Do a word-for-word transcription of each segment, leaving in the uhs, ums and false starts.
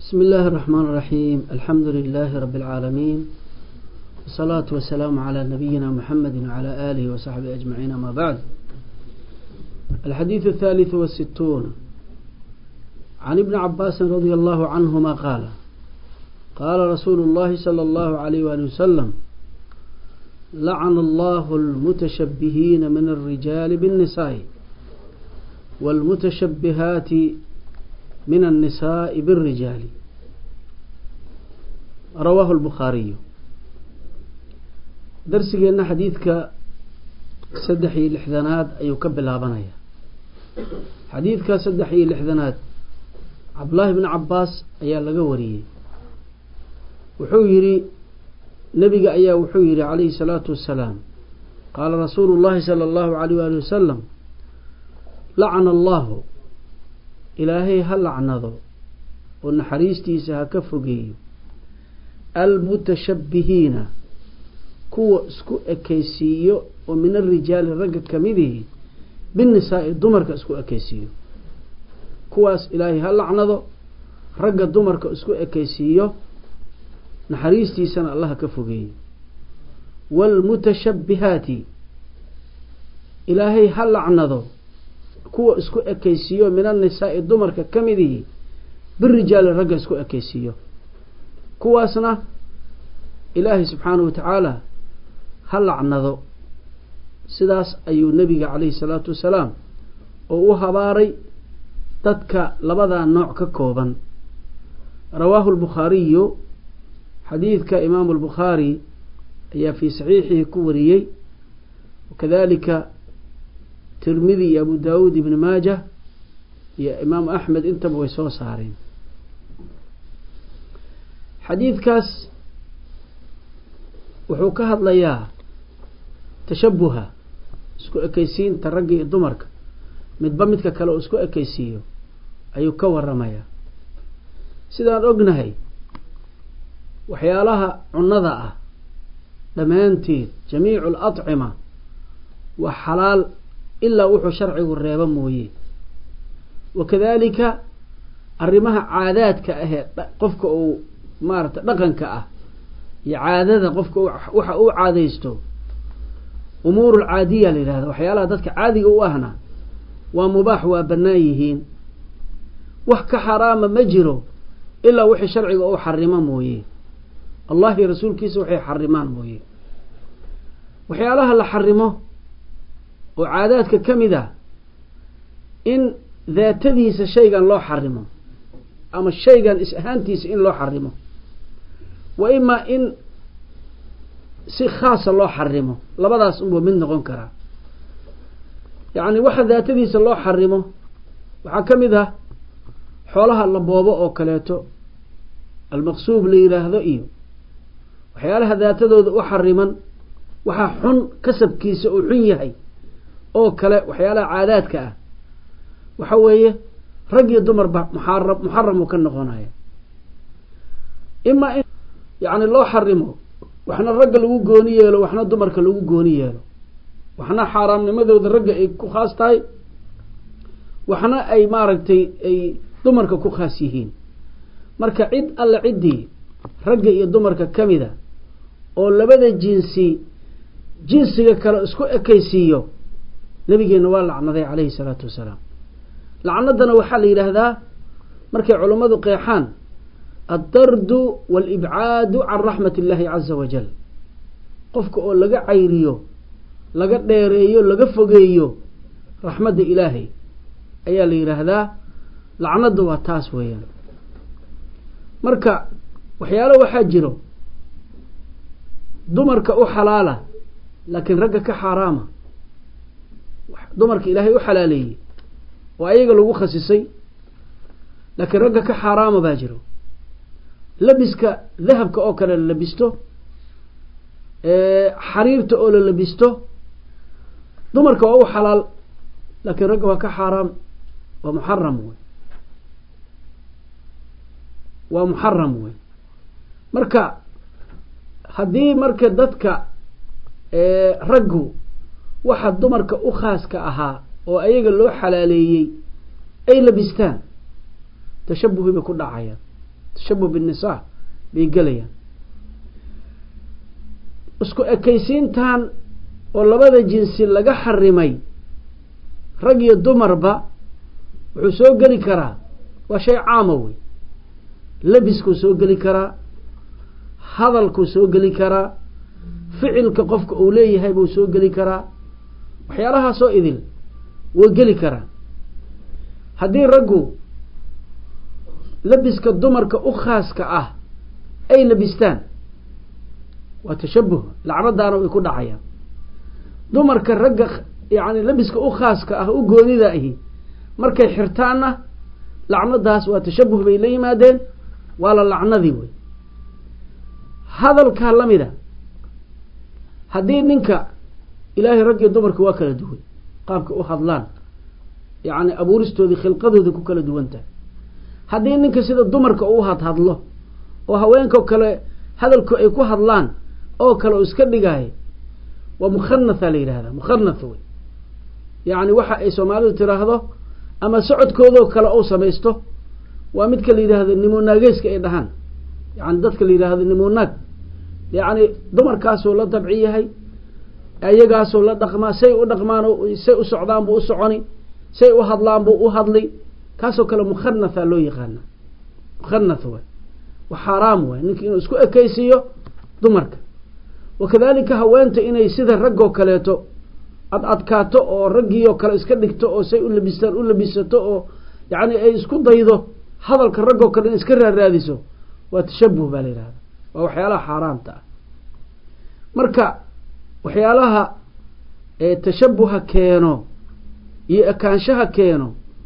بسم الله الرحمن الرحيم. الحمد لله رب العالمين، والصلاة والسلام على نبينا محمد وعلى آله وصحبه أجمعين. ما بعد، الحديث الثالث والستون عن ابن عباس رضي الله عنهما قال قال رسول الله صلى الله عليه وآله وسلم: لعن الله المتشبهين من الرجال بالنساء والمتشبهات من النساء بالرجال. رواه البخاري. درسنا حديثك سدحي الإحدانات أي كبل هابنايا. حديثك سدحي الإحدانات عبد الله بن عباس أيا لقوري وحويري نبي أيا وحويري عليه الصلاة والسلام قال رسول الله صلى الله عليه وآله وسلم: لعن الله إلهي هل لعنه ونحريستي سهكفقي المتشبهين كو اسكو اكيسيو ومن الرجال الرجل كميده بالنساء الدمر اسكو اكيسيو كواس إلهي هل لعنه رجل الدمر اسكو اكيسيو نحريستي سنة الله كفقي. والمتشبهات إلهي هل لعنه kuwa isku ekaysiyo min an-nisaa dumarka kamidii birrijaal rag isku ekaysiyo kuwaasna ilaahi subhanahu wa ta'ala hal lacnado. sidaas ayuu nabiga kaleey salaatu wasalaam oo u habaaray dadka labada nooc ka kooban. rawaahu al-bukhari hadithka imam al-bukhari ayaa fi sahihihi ku wariyay, wakadalika ترمذي أبو داود بن ماجه يا إمام أحمد أنت بويسو صارين. حديث كاس وحوكها ضلياه تشبهها اسكو أكيسين ترقي الدمرك متبمتك كلو اسكو أكيسيو أيو كور رمايا سيدان أقنهي وحيالها عنضاء دمانتي جميع الأطعمة وحلال إلا وحو شرعي والريبا مويه. وكذلك الرمها عادات كأهي قفك أو مارت لقن كأه يعادة قفك وحا أو عاديستو أمور العادية لهذا وحيالها ذاتك عادي أوهنا ومباح وبنايهين وحك حرام مجره إلا وحي شرعي أو حرمان مويه. الله رسول كيس وحي حرمان مويه وحيالها اللي حرمه وعاداتك كمذا إن ذاتديس شيئا لو حرمه أما الشيئا إسهانتيس إن لو حرمه، وإما إن سي خاصة لو حرمه لبداس أمو من نغن كرا. يعني واحد ذاتديس لو حرمه وحكمذا حولها اللبوبة أو كليتو المقصوب لإله ذئيو وحيالها ذاتدو أحرما وحا حن كسب كيس أحن يهي oo kale waxyaalaha caadaadka ah waxa weeye rag iyo dumar ba muharram muharram ka noqonaya. ima in yaani loo xarimo waxna rag lagu gooni yeelo waxna dumarka lagu gooni yeelo waxna xaraamnimadooda rag ay ku khaas tahay waxna ay maaragtay ay dumarka ku khaas yihiin. marka cid alla cidii rag iyo dumarka kamida oo labada jinsi jinsiga kale isku ekaysiyo نبينا والله عليه الصلاة والسلام. لعنتنا وحال يرهذا مركي علماء قيحان الطرد والإبعاد عن رحمة الله عز وجل. قفك أول لقى عيريو لقى ديريو لقى فقيو رحمة إلهي أيها اللي يرهذا لعنت واتاس ويان مركا وحياله وحاجره دمرك أو حلالة لكن رقك حرامة. دمرك إلهي وحلالي وأيق لو خسسي لكن رجك حرام باجره. لبسك ذهبك أوكل لبسته اه حريرته أول لبسته دمرك أو حلال لكن رجك حرام ومحرم ومحرم مركا هدي مركا دتك اه رجو waxa dumarka u khaaska ahaa oo ayaga loo xalaaleeyay ay labistaan tashabbuh ku dhacaya tashabuh binnisaa bay gelayaan. isku ekaysiintan oo labada jinsi laga xarimay rag iyo dumarba wuxuu soo geli karaa waa shay caama wey. labiskuu soo geli karaa, hadalkuu soo geli karaa, ficilka qofka uu leeyahay buu soo geli karaa, waxyaalahaasoo idil way geli karaa. haddii raggu labiska dumarka u khaaska ah ay labistaan waa tashabuh, lacnadaana way ku dhacayaan. dumarka ragga yani labiska u khaaska ah u goonida ahi markay xirtaanna lacnadaas waa tashabuh bay la yimaadeen, waa la lacnadii wey. hadalkaa lamida haddii ninka ilaahay rag iyo dumarka waa kala duwan qaabka u hadlaan, yani abuuristoodii khilqadoodii ku kala duwan tahay. haddii ninka sida dumarka u hadhadlo oo haweenka kale hadalku ay ku hadlaan oo kale oo iska dhigaayo waa mukhanatha la yidhahdaa. mukhanatha wey, yani waxa ay soomaalidu tiraahdo ama socodkoodoo kale ou samaysto waa midka la yidhaahdo nimonaageeska ay dhahaan, yani dadka la yidhaahdo nimonaag, yani dumarkaasoo la dabci yahay, ayagaasoo la dhaqmaa, say u dhaqmaan say u socdaan buu u soconi, say u hadlaan buu u hadli, kaasoo kale mukhanatha loo yaqaana. mukhanatha way wa xaaraam way ninka inuu isku ekaysiiyo dumarka. wakadalika haweenta inay sida raggoo kaleeto ad adkaato oo raggiioo kale iska dhigto oo say u labistaan u labisato oo yani ay isku daydo hadalka raggoo kale in iska raaraadiso waa tashabuh baa la yidhahda. waa waxyaalaha xaaraamta ah. marka waxyaalaha ee tashabuha keeno iyo ekaanshaha keeno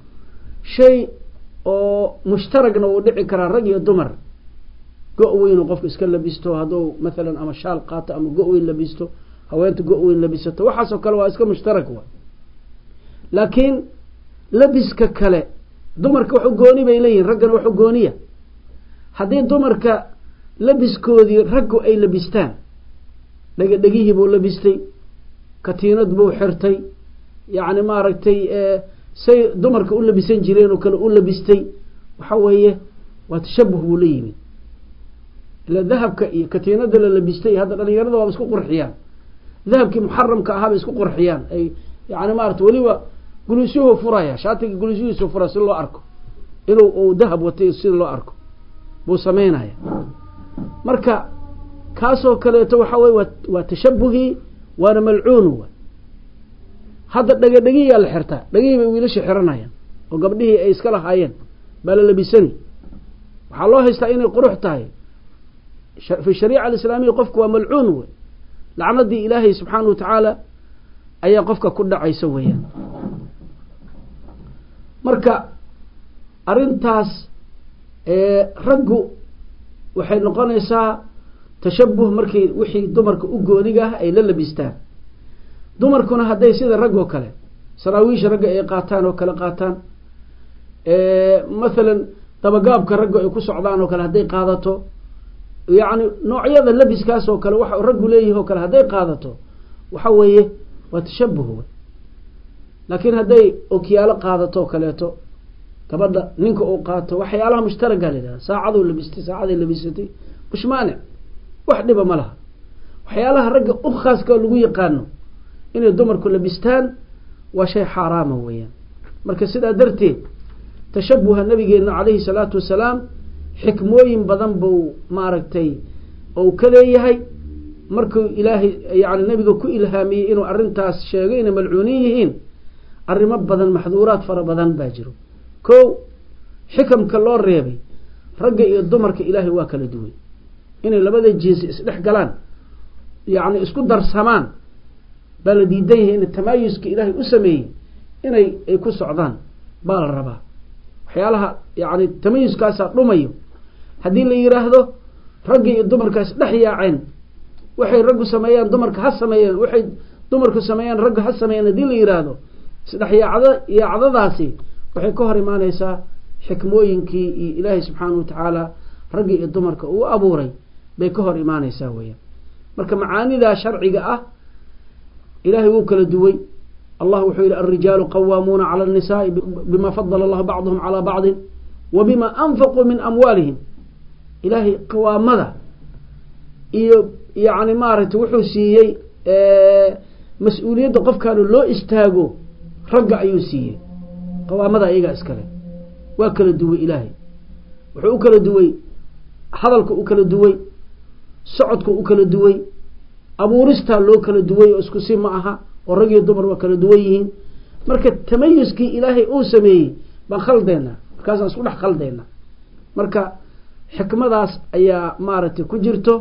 shay oo mushtaragna uu dhici karaa rag iyo dumar. go' weyn qofka iska labisto hadduu maalan ama shaal qaato ama go' weyn labisto, haweenta go' weyn labisato, waxaasoo kale waa iska mushtarag wa. laakiin labiska kale dumarka wax u gooni bay leeyihin, raggana wax u gooniya. haddii dumarka labiskoodii raggu ay labistaan, dhegadhegihii buu labistay, katiinad buu xirtay, yani maaragtay say dumarka u labisan jireen oo kale u labistay, waxa weeye waa tashabuh buu la yimid. ila dahabka iyo katiinada la labistay hadda dhalinyarada waa isku qurxiyaan, dahabkii muxaramka ahaa bay isku qurxiyaan, ay yani maarata weliba guluusyuhu furaya, shaatiga guluusyuhiisu fura si loo arko inuu uu dahab watay sida loo arko buu sameynaya. marka kaasoo kaleeto waxa weye waa waa tashabuhii, waana malcuun wa. hadda dhagadhegiyaa la xirtaa, dhagihii bay wiilasha xiranayaan oo gabdhihii ay iska lahaayeen baa la labisani, waxaa loo haystaa inay qurux tahay. fi shariica alislaamiya qofku waa malcuun wey, lacnadii ilaahay subxaana wa tacaala ayaa qofka ku dhacaysa weeyaan. marka arrintaas raggu waxay noqonaysaa tashabuh markii wixii dumarka u gooniga ah ay la labistaan. dumarkuna hadday sida raggoo kale saraawiisha ragga ay qaataan oo kale qaataan, maalan dabagaabka ragga ay ku socdaan oo kale hadday qaadato, yani noocyada labiskaas oo kale waxa raggu leeyihi oo kale hadday qaadato waxa weeye waa tashabuh wey. laakiin hadday okiyaalo qaadato oo kaleeto gabadha ninka uu qaato waxyaalaha mushtaraga la yidhahda, saacaduu labistay saacaday labisatay mush maanic, wax dhiba ma laha. waxyaalaha ragga u khaaska lagu yaqaano inay dumarku labistaan waa shay xaaraama weeyaan. marka sidaa darteed tashabuha nabigeena calayhi salaatu wasalaam xikmooyin badan buu maaragtay ou ka leeyahay. markuu ilaahay yani nabiga ku ilhaamiyey inuu arrintaas sheegay inay malcuunin yihiin, arrimo badan maxduuraad fara badan baa jiro. ko xikamka loo reebay ragga iyo dumarka ilaahay waa kala duwan, inay labada jinsi isdhex galaan yani isku darsamaan baa la diidan yahay. in tamaayuska ilaahay u sameeyey inay ay ku socdaan baa la rabaa. waxyaalaha yani tamayuskaasaa dhumayo haddii la yiraahdo ragga iyo dumarkaas dhex yaaceen, waxay raggu sameeyaan dumarka ha sameeyeen, waxay dumarku sameeyaan ragga ha sameeyeen haddii la yiraahdo, isdhex yaacda yaacdadaasi waxay ka hor imaanaysaa xikmooyinkii iyo ilaahay subxaanahu wa tacaala ragga iyo dumarka uu abuuray bay ka hor imaanaysaa weeyaan. marka macaanidaa sharciga ah ilaahay wuu kala duway. allah wuxuu yihi alrijaalu qawaamuuna cala الnisaai bima fadala allahu bacdahum calى bacdin wa bima anfaquu min amwaalihim. ilaahay qawaamada iyo yani maaragtay wuxuu siiyey mas-uuliyadda qofkaanu loo istaago ragga ayuu siiyey qawaamada iyagaa iskale waa kala duway ilaahay wuxuu u kala duway hadalka u kala duway socodka u kala duway abuuristaa loo kala duway oo isku si ma aha oo rag iyo dumar waa kala duwan yihiin marka tamayuskii ilaahay uu sameeyey baan khaldeynaa markaasaan isku dhex khaldeynaa marka xikmadaas ayaa maaragtay ku jirto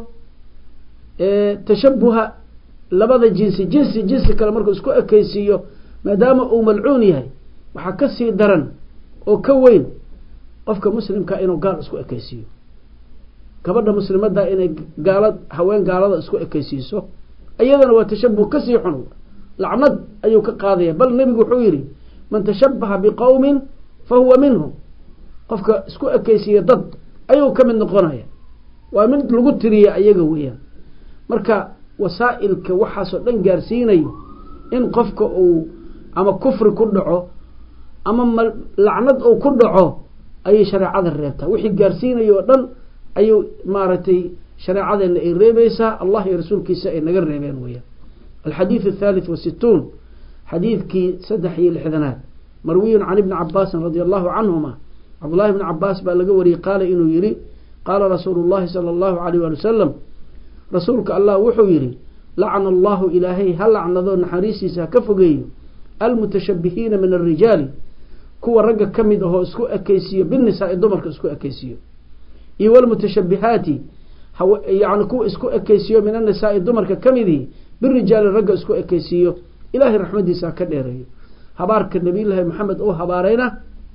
tashabuha labada jinsi jinsi jinsi kale markuu isku ekeysiiyo maadaama uu malcuun yahay waxaa ka sii daran oo ka weyn qofka muslimka inuu gaal isku ekeysiiyo gabadha muslimadda inay gaalad haween gaalada isku ekeysiiso iyadana waa tashabuh kasii xun lacnad ayuu ka qaadaya bal nabigu wuxuu yidhi man tashabbaha biqowmin fa huwa minhum qofka isku ekeysiiya dad ayuu ka mid noqonaya waa mid lagu tiriya ayaga weeyaan marka wasaa'ilka waxaasoo dhan gaarsiinayo in qofka uu ama kufri ku dhaco ama lacnad uu ku dhaco ayay shareecada reebtaa wixii gaarsiinayo oo dhan ayuu maaragtay shareecadeena ay reebaysaa allah iyo rasuulkiisa ay naga reebeen weeyaan alxadiid athalith wasittuun xadiidkii saddex iyo lixdanaad marwiyun can ibni cabaasin radia allahu canhuma cabdullahi ibni cabaas baa laga wariyey qaala inuu yihi qaala rasuulu llahi sala allahu alayh waali wasalam rasuulka allah wuxuu yihi lacna allahu ilaahay ha lacnado naxariistiisa ha ka fogeeyo almutashabihiina min alrijaali kuwa ragga ka mid ahoo isku ekeysiiyo binnisaa-i dumarka isku ekeysiiyo iyo walmutashabihaati yani kuwa isku ekeysiiyo min annisaa-i dumarka ka midii birijaali ragga isku ekeysiiyo ilaahay raxmadiisa ha ka dheereeyo habaarka nabiyullaahi maxamed oo habaarayna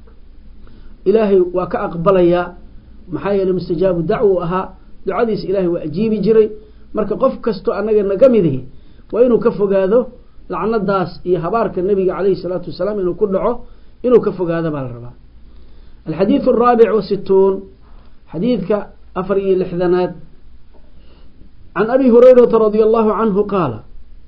ilaahay waa ka aqbalayaa maxaa yeeley mustajaabu dacwo ahaa ducadiisa ilaahay waa ajiibi jiray marka qof kastoo annaga naga midihi waa inuu ka fogaado lacnadaas iyo habaarka nabiga calayhi salaatu wasalaam inuu ku dhaco inuu ka fogaado baa la rabaa alxadiid araabic wasittuun xadiidka afar iyo lixdanaad can abi hurayrata radia allahu canhu qaala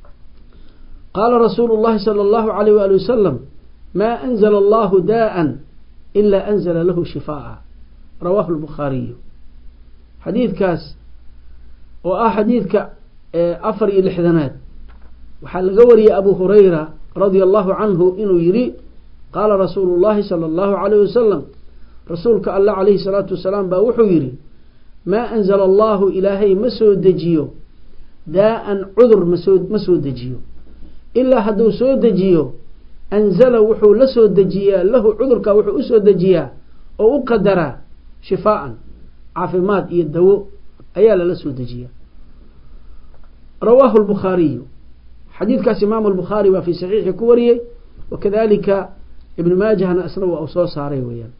qaala rasuulu llahi sala allahu alayh waali wasalam maa anzala allahu daa'an ilaa anzala lahu shifaa'a rawaahu lbukhaariyu xadiidkaas oo ah xadiidka afar iyo lixdanaad waxaa laga wariyey abu hurayra radia allahu canhu inuu yihi qaala rasuulu llahi sala allahu alayh wasalam rasuulka allah calayhi salaatu wasalaam baa wuxuu yihi maa anzala allahu ilaahay ma soo dejiyo daa'an cudur masoo ma soo dejiyo ilaa hadduu soo dejiyo anzala wuxuu la soo dejiyaa lahu cudurkaa wuxuu usoo dejiyaa oo u qadaraa shifaa'an caafimaad iyo dawo ayaa lala soo dejiyaa rawaahu lbukhaariyu xadiidkaas imaamu albukhaari waa fii saxiixi ku wariyey wakadalika ibnu maajahna isna waa uu soo saaray weeyaan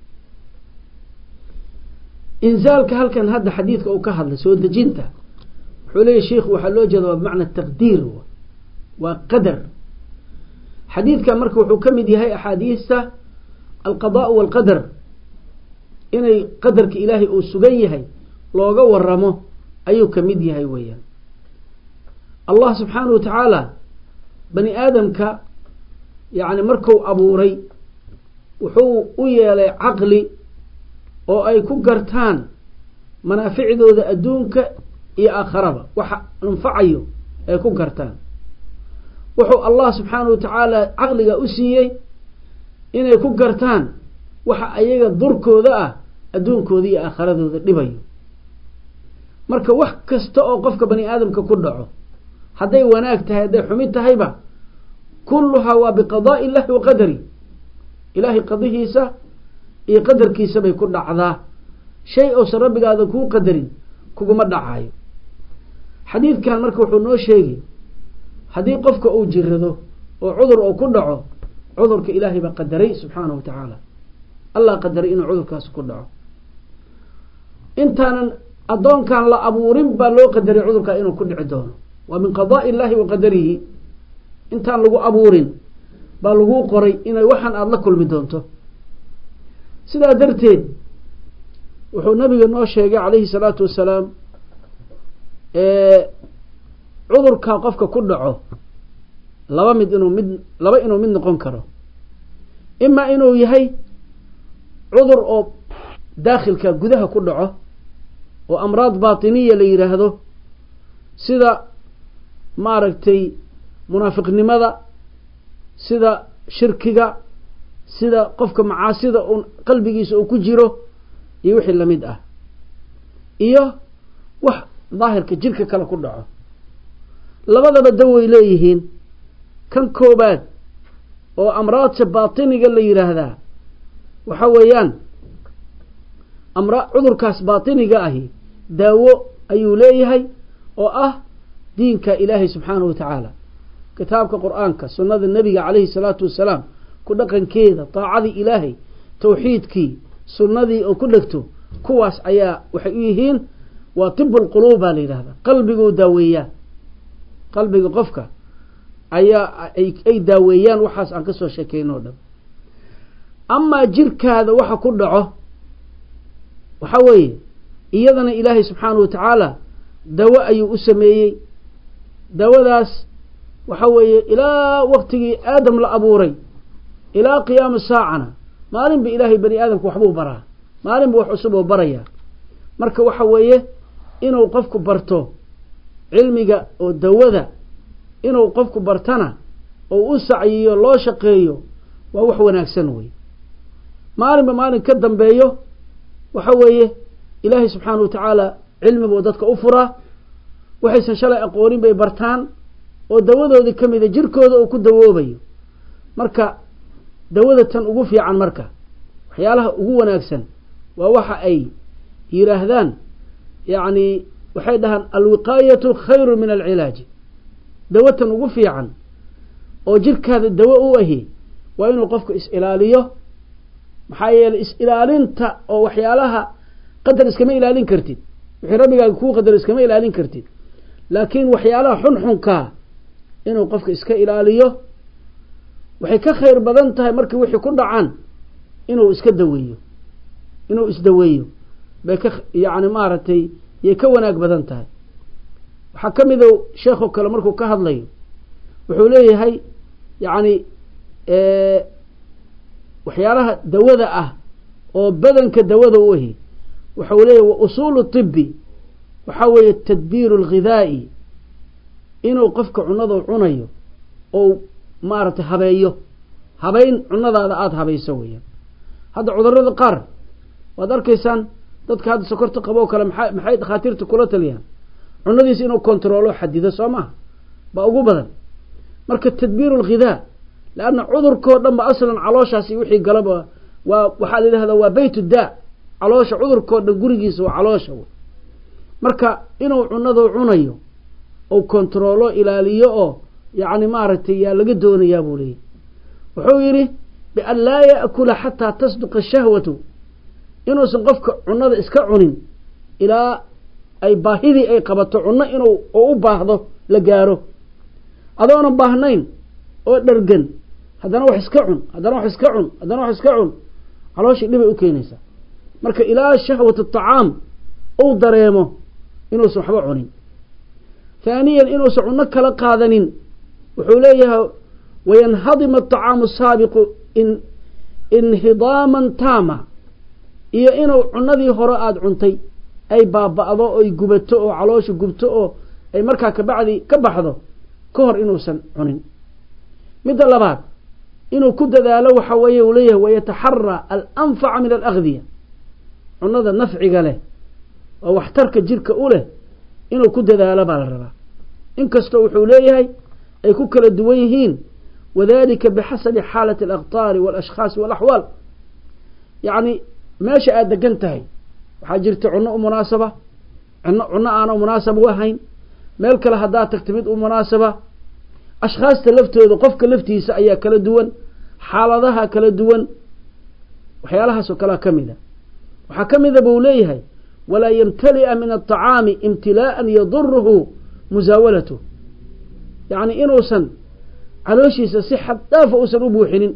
inzaalka halkan hadda xadiidka uu ka hadlay soo dejinta wuxuu leeyahy sheikhu waxaa loo jeeda waa bimacna taqdiir waa qadar xadiidkan marka wuxuu ka mid yahay axaadiista alqadaء wاlqadar inay qadarka ilaahay uu sugan yahay looga waramo ayuu ka mid yahay weeyaan allah subxaanahu wa tacaala bani aadamka yani marku abuuray wuxuu u yeelay caqli oo ay ku gartaan manaaficdooda adduunka iyo aakharaba waxa anfacayo ay ku gartaan wuxuu allah subxaanahu wa tacaala caqliga u siiyey inay ku gartaan waxa ayaga durkooda ah adduunkooda iyo aakharadooda dhibayo marka wax kasta oo qofka bani aadamka ku dhaco hadday wanaag tahay hadday xumid tahayba kulluhaa waa biqadaa'i illahi wa qadari ilaahay qadihiisa iyo qadarkiisa bay ku dhacdaa shay ousan rabbigaada kuu qadarin kuguma dhacayo xadiidkan marka wuxuu noo sheegi haddii qofka uu jirado oo cudur uu ku dhaco cudurka ilaahay baa qadaray subxaanahu wa tacaala allah qadaray inuu cudurkaas ku dhaco intaanan addoonkan la abuurin baa loo qadaray cudurkaa inuu ku dhici doono waa min qadaa'i illaahi wa qadarihi intaan lagu abuurin baa laguu qoray inay waxaan aada la kulmi doonto sidaa darteed wuxuu nabiga noo sheegay calayhi salaatu wasalaam cudurkaa qofka ku dhaco laba mid inuu mid laba inuu mid noqon karo imaa inuu yahay cudur oo daakhilka gudaha ku dhaco oo amraad baatiniya la yiraahdo sida maaragtay munaafiqnimada sida shirkiga sida qofka macaasida uu qalbigiisa uu ku jiro iyo wixii lamid ah iyo wax daahirka jirka kala ku dhaco labadaba daway leeyihiin kan koobaad oo amraadka baatiniga la yiraahdaa waxa weeyaan amra cudurkaas baatiniga ahi daawo ayuu leeyahay oo ah diinka ilaahay subxaanahu wa tacaala kitaabka qur'aanka sunnada nabiga calayhi salaatu wasalaam ku dhaqankeeda taacadii ilaahay tawxiidkii sunnadii oo ku dhegto kuwaas ayaa waxay u yihiin waa tibul quluub baa la yidhahdaa qalbiguu daaweeyaa qalbiga qofka ayaa ay daaweeyaan waxaas aan ka soo sheekeyno o dhan amaa jirkaada waxa ku dhaco waxa weeye iyadana ilaahay subxaanahu wa tacaala dawo ayuu u sameeyey dawadaas waxa weeye ilaa waqtigii aadam la abuuray ilaa qiyaama saacana maalinba ilaahay bani aadamku waxbuu baraa maalinba wax cusub oo baraya marka waxa weeye inuu qofku barto cilmiga oo dawada inuu qofku bartana oo u sacyiyo loo shaqeeyo waa wax wanaagsan wey maalinba maalin ka dambeeyo waxa weeye ilaahay subxaanahu wa tacaala cilmi buu dadka u furaa waxaysan shalay aqoonin bay bartaan oo dawadoodii ka mida jirkooda uu ku dawoobayo marka dawada tan ugu fiican marka waxyaalaha ugu wanaagsan waa waxa ay yiraahdaan yacni waxay dhahaan alwiqaayatu khayru min alcilaaji dawo tan ugu fiican oo jirkaada dawo u ahi waa inuu qofku is ilaaliyo maxaa yeelay is ilaalinta oo waxyaalaha qadar iskama ilaalin kartid wixii rabbigaaga kuu qadar iskama ilaalin kartid laakiin waxyaalaha xunxunkaa inuu qofka iska ilaaliyo waxay ka khayr badan tahay markii wixii ku dhacaan inuu iska daweeyo inuu isdaweeyo bay ka yacni maaragtay yay ka wanaag badan tahay waxaa ka mid o sheekho kale markuu ka hadlayo wuxuu leeyahay yacni waxyaalaha dawada ah oo badanka dawada u ahi waxau leeyahy wa usuulu tibi waxaa weeye tadbiiru alghidaa'i inuu qofka cunada cunayo oo maaragtay habeeyo habeyn cunadaada aada habayso weeyaan hadda cudurrada qaar waad arkaysaan dadka hadda sokorta qabo kale maxay maxay dhakhaatiirta kula taliyaan cunadiisa inuu kontroolo xadido soo maha baa ugu badan marka tadbiiru alghidaa laanna cudurkoo dhan ba aslan calooshaasi wixii galaba waa waxaa la yidhahdaa waa baytu daa caloosha cudurkoo dhan gurigiisa waa caloosha wey marka inuu cunado cunayo ou kontroolo ilaaliyo oo yacni maaragtay yaa laga doonayaa buu leeyahy wuxuu yidhi bian laa ya'kula xataa tasduqa shahwatu inuusan qofka cunada iska cunin ilaa ay baahidii ay qabato cunno inuu oo u baahdo la gaaro adoonan baahnayn oo dhargan haddana wax iska cun haddana wax iska cun haddana wax iska cun calooshii dhibay u keenaysaa marka ilaa shahwatu tacaam uu dareemo inuusan waxba cunin haaniyan inuusan cunno kala qaadanin wuxuu leeyahay wayanhadima atacaamu saabiqu in inhidaaman taama iyo inuu cunadii hore aada cuntay ay baaba'do oy gubato oo caloosha gubto oo ay markaa kabacdi ka baxdo ka hor inuusan cunin midda labaad inuu ku dadaalo waxa weeye uu leeyahay wayataxaraa alanfaca min alagdiya cunada nafciga leh oo waxtarka jirka u leh inuu ku dadaalo baa la rabaa inkastoo wuxuu leeyahay ay ku kala duwan yihiin wadalika bixasabi xaalati alaqtaari walashkhaasi walaxwaal yacni meesha aada degan tahay waxaa jirta cunno u munaasaba cunno cunno aana munaasaba u ahayn meel kale haddaad tagta mid u munaasaba ashkhaasta laftooda qofka laftiisa ayaa kala duwan xaaladaha kala duwan waxyaalahaasoo kalea ka mid a waxaa ka mida buu leeyahay walaa yamtali'a min aلطacaami imtilaa'an yaduruhu musaawalatu yacni inuusan calooshiisa si xad dhaafa uusan u buuxinin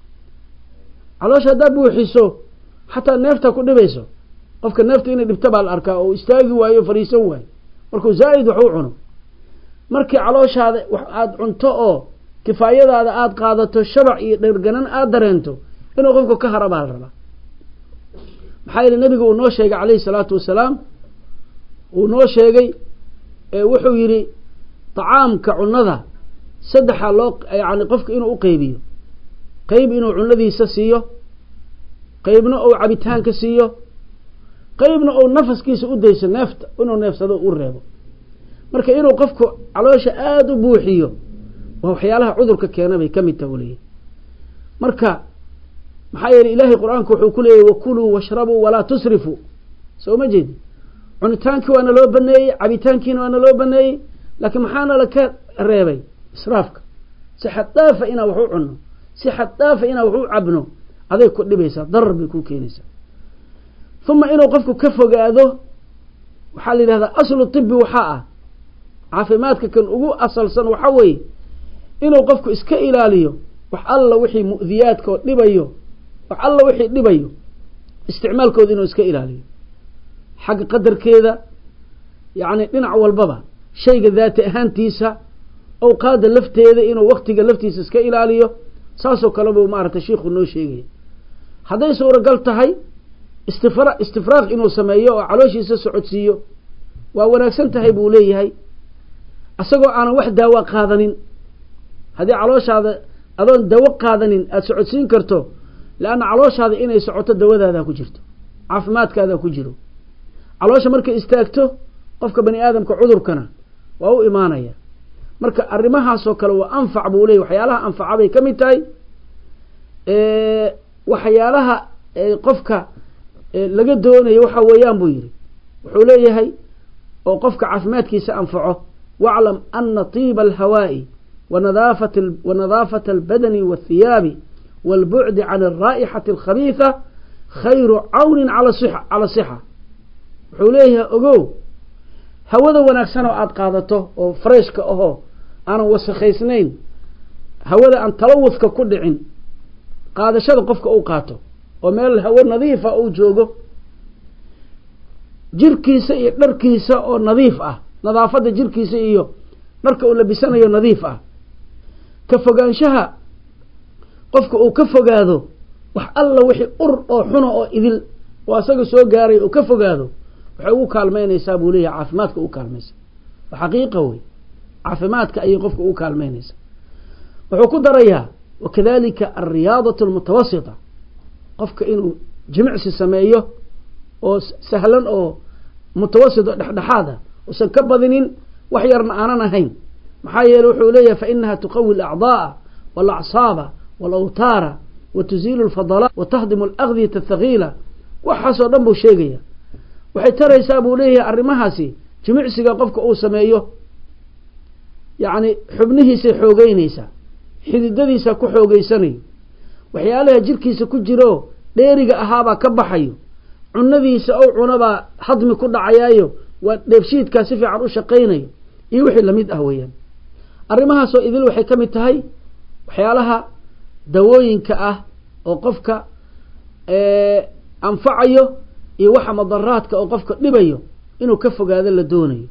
caloosha haddaad buuxiso xataa neefta ku dhibayso qofka neefta inay dhibta baa la arkaa oo istaagi waayo fariisan waayo markuu zaa'id wax u cuno markii calooshaada wax aada cunto oo kifaayadaada aada qaadato shabac iyo dherganan aada dareento inuu qofku ka hara baa la rabaa maxaa yeele nabigu uu noo sheegay calayhi salaatu wasalaam ونو شيغي wuxuu yiri طعامka cunada saddex loo yaani qofka inuu u qaybiyo qayb inuu cunadiisa siiyo qaybna uu cabitaanka siiyo qaybna uu nafaskiisa u deyso neefta inuu neefsado u reebo marka inuu qofku caloosha aad u buuxiyo waxyaalaha cudurka keenay kamid tawliye marka maxaa yeelay ilaahay quraanku wuxuu ku leeyahay wakulu washrabu wala tusrifu soo ma jeed cunitaanki waana loo baneeyay cabitaankiina waana loo baneeyay laakiin maxaana la ka reebay israafka si xad dhaafa ina wuxuu cuno si xad dhaafa ina wuxuu cabno aday ku dhibaysa darbi ku keenaysa thumma inuu qofku ka fogaado waxa la yiraahdaa aslu tibbi waxa ah caafimaadka kan ugu asalsan waxa weey inuu qofku iska ilaaliyo wax alla wixii mu'diyaadka dhibayo wax alla wixii dhibayo isticmaalkooda inuu iska ilaaliyo xaq qadarkeeda yaani dhinac walbaba shayga daati ahaantiisa oo qaada lafteeda inuu waqtiga laftiisa iska ilaaliyo saasoo kale buu maarta sheekhu noo sheegay haday suuragal tahay istifra istifraaq inuu sameeyo oo calooshiisa socodsiiyo waa wanaagsan tahay buu leeyahay asagoo aan wax daawo qaadanin hadii calooshaada adoon daawo qaadanin aad socodsiin karto laana calooshaada inay socoto dawadaada ku jirto caafimaadkaada ku jiro caloosha markay istaagto qofka bani aadamka cudurkana waa u iimaanaya marka arimahaas oo kale waa anfac buu leeyahay waxyaalaha anfacabay kamid tahay ee waxyaalaha qofka laga doonayo waxa weeyaan buu yiri wuxuu leeyahay oo qofka caafimaadkiisa anfaco wa'lam anna tiba al-hawa'i wa nadafata wa nadafata al-badani wath-thiyabi wal-bu'd 'an ar-ra'ihati al-khabitha khayru 'awnin 'ala sihha 'ala sihha wuxuu leeyahay ogow hawada wanaagsan oo aad qaadato oo freshka ah aan wasakhaysnayn hawada aan talawuska ku dhicin qaadashada qofka uu qaato oo meel hawo nadiif ah uu joogo jirkiisa iyo dharkiisa oo nadiif ah nadaafada jirkiisa iyo dharka uu labisanayo nadiif ah ka fogaanshaha qofka uu ka fogaado wax alla wixii ur oo xuno oo idil oo asaga soo gaaray oo ka fogaado waxay ugu kaalmeynaysaa buu leeyahay caafimaadka u kaalmaysa waa xaqiiqo way caafimaadka ay qofka u kaalmeynaysa wuxuu ku darayaa wakadalika ar-riyadatu al-mutawassita qofka inuu jimicsi sameeyo oo sahlan oo mutawassit dhexdhexaada oo san ka badinin wax yarna aanan ahayn maxaa yeelay wuxuu leeyahay fa innaha tuqawi al-a'daa'a wal-a'saaba wal-awtara wa tuzilu al-fadala wa tahdimu al-aghdiyata ath-thaghila waxa soo dhan buu sheegaya waxay taraysaa buu leeyahay arimahaasi jimicsiga qofka uu sameeyo yaani xubnihiisa xoogeynaysa xididadiisa ku xoogeysanay waxyaalaha jirkiisa ku jiro dheeriga ahaaba ka baxayo cunadiisa oo cunaba hadmi ku dhacayaayo waa dheefshiidka si fiican u shaqeynayo iyo wixii lamid ah weeyaan arimahaas oo idil waxay kamid tahay waxyaalaha dawooyinka ah oo qofka ee anfacayo iyo waxa madaraadka oo qofka dhibayo inuu ka fogaado la doonayo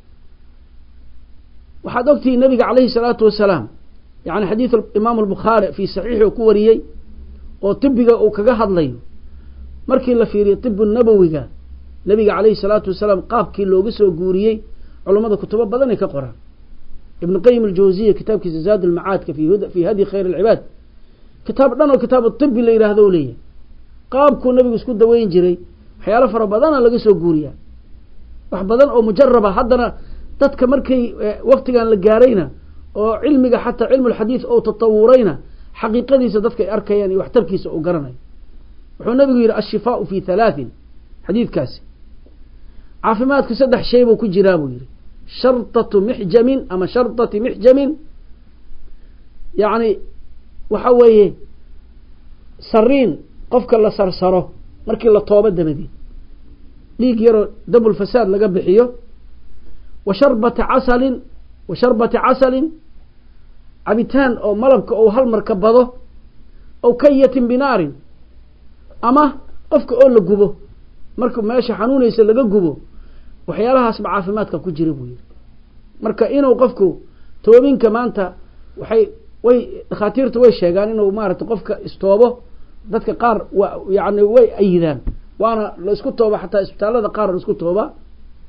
waxaad ogtii nabiga kaleey salaatu wasalaam yaani xadiis imaam al-bukhari fi sahih ku wariyay oo tibbiga uu kaga hadlayo markii la fiiriyo tibbu nabawiga nabiga kaleey salaatu wasalaam qaabkii looga soo guuriyay culimada kutubo badan ay ka qoraan ibn qayyim al-jawziyya kitabkiisa zaad al-ma'ad fi hada fi hadi khayr al-ibad kitab dhan oo kitab at-tibb la yiraahdo leeyahay qaabku nabigu isku daweyn jiray waxyaalo fara badan laga soo guuriya wax badan oo mujarraba haddana dadka markay waqtigan la gaarayna oo cilmiga xataa cilmu al-hadith oo tatawurayna xaqiiqadiisa dadka ay arkayaan iyo waxtarkiisa oo garanay wuxuu nabigu yiri ash-shifaa'u fi thalathin hadithkaasi caafimaadku saddex shay buu ku jiraa buu yiri shartatu mihjamin ama shartati mihjamin yaani waxa weeye sariin qofka la sarsaro markii la tooba dabadi dhiig yaro dabul fasaad laga bixiyo wa sharbata asalin wa sharbata asalin abitaan oo malabka oo hal mar ka bado oo kayatin binaarin ama qofka oo la gubo marka meesha xanuunaysa laga gubo waxyaalahaas caafimaadka ku jira buu yiri marka inuu qofku toobinka maanta waxay way dhakhaatiirtu way sheegaan inuu maaragtay qofka istoobo dadka qaar yaani way ayidaan waana la isku tooba xataa isbitaalada qaar la isku tooba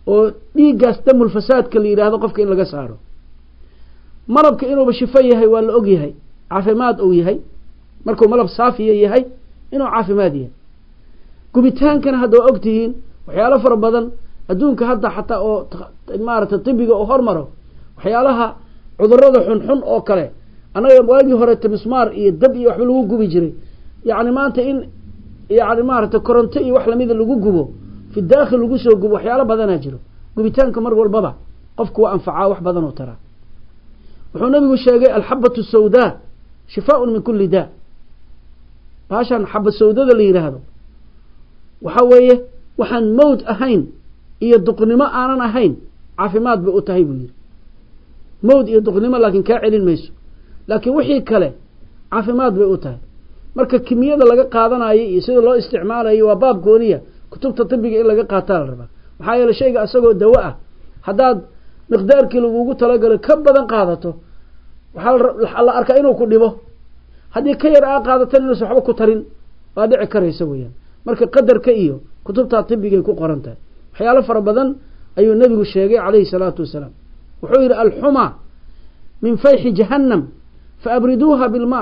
oo dhiiggaas damul fasaadka la yidhaahdo qofka in laga saaro. malabka inuuba shifo yahay waa la og yahay, caafimaad uu yahay, markuu malab saafiya yahay inuu caafimaad yahay. gubitaankana hadda waa ogtihiin waxyaalo fara badan adduunka hadda xataa oo maaragtay tibiga oo hormaro waxyaalaha cudurrada xunxun oo kale anaga waagii hore mismaar iyo dab iyo waxba lagu gubi jiray, yacni maanta in yacni maaragtay koronto iyo wax lamida lagu gubo fi daakhil lagu soo gubo waxyaalo badanaa jiro. gubitaanka mar walbaba qofku waa anfacaa, wax badan oo taraa. wuxuu nabigu sheegay alxabatu sawdaa shifaaun min kulli daa. baashan xaba sawdada la yidhaahdo waxa weeye waxaan mawd ahayn iyo duqnimo aanan ahayn caafimaad bay u tahay buu yidhi. mawd iyo duqnimo laakiin kaa celin mayso, laakiin wixii kale caafimaad bay u tahay. marka kimiyada laga qaadanayo iyo sida loo isticmaalayo waa baab gooniya, kutubta tibiga in laga qaataa la rabaa. maxaa yeelay shayga isagoo dawo ah haddaad miqdaarkii lagugu talagalo ka badan qaadato waxaa la arkaa inuu ku dhibo, haddii ka yar aa qaadatan inuusan waxba ku tarin waa dhici karaysa weeyaan. marka qadarka iyo kutubtaa tibigay ku qoran tahay. waxyaalo fara badan ayuu nabigu sheegay calayhi salaatu wasalaam. wuxuu yidhi alxumaa min fayxi jahannam faabriduuha bilmaa.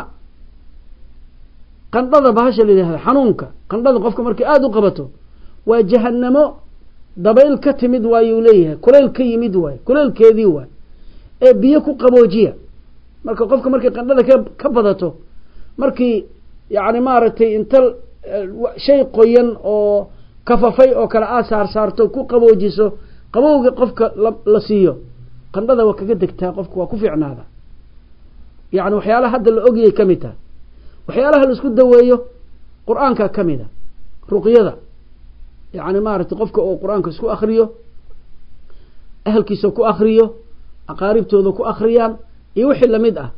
qandhada bahasha la yidhahda xanuunka qandhada qofka markay aada u qabato waa jahannamo dabayl ka timid waayuu leeyahay, kuleyl ka yimid waay, kuleylkeedii waay, ee biyo ku qaboojiya. marka qofka markay qandhada ka ka badato markii yacni maaragtay inta shay qoyan oo kafafay oo kale aa saar saarto ku qaboojiso qabowga qofka la siiyo qandhada waa kaga degtaa, qofku waa ku fiicnaada. yacni waxyaalaha hadda la ogiyay ka mid tahay. waxyaalaha la isku daweeyo qur-aanka ka mid a, ruqyada yacni maaragtay qofka oo qur-aanka isku akriyo, ahalkiisa ku akriyo, aqaaribtooda ku akriyaan iyo wixii lamid ah.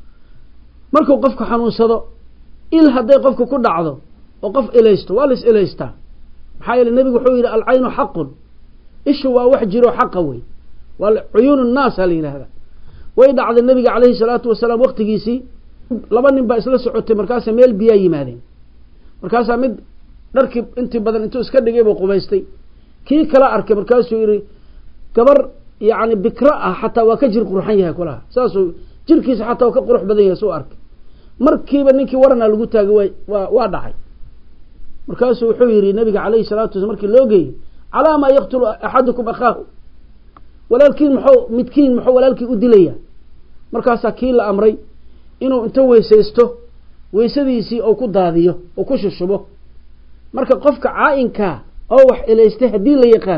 markuu qofka xanuunsado il hadday qofka ku dhacdo oo qof ilaysto waa la is ilaystaa. maxaa yeele nebigu wuxuu yidhi alcaynu xaqun, ishu waa wax jiro xaqa wey, waa cuyuunu nnaas ha la yidhaahda. way dhacday nabiga calayhi salaatu wasalaam waqtigiisii laba nin baa isla socotay, markaasa meel biyaa yimaadeen. markaasaa mid dharkii intii badan intuu iska dhigay buu qubaystay, kii kala arkay markaasuu yidhi gabar yacni bikra ah xataa waa ka jir qurxan yahay kulaha, saasuu jirkiisa xataa waa ka qurux badan yahay suu arkay. markiiba ninkii waranaa lagu taagay waa waa dhacay. markaasuu wuxuu yidhi nabiga calayhi salaatu wasalaam markii loo geeyey calaa maa yaqtulu axadukum akhaahu, walaalkiin muxuu midkiin muxuu walaalkii u dilaya. markaasaa kii la amray inuu inta weysaysto weysadiisii oo ku daadiyo oo ku shushubo. marka qofka caa'inkaa oo wax ilaystay haddii la yaqaan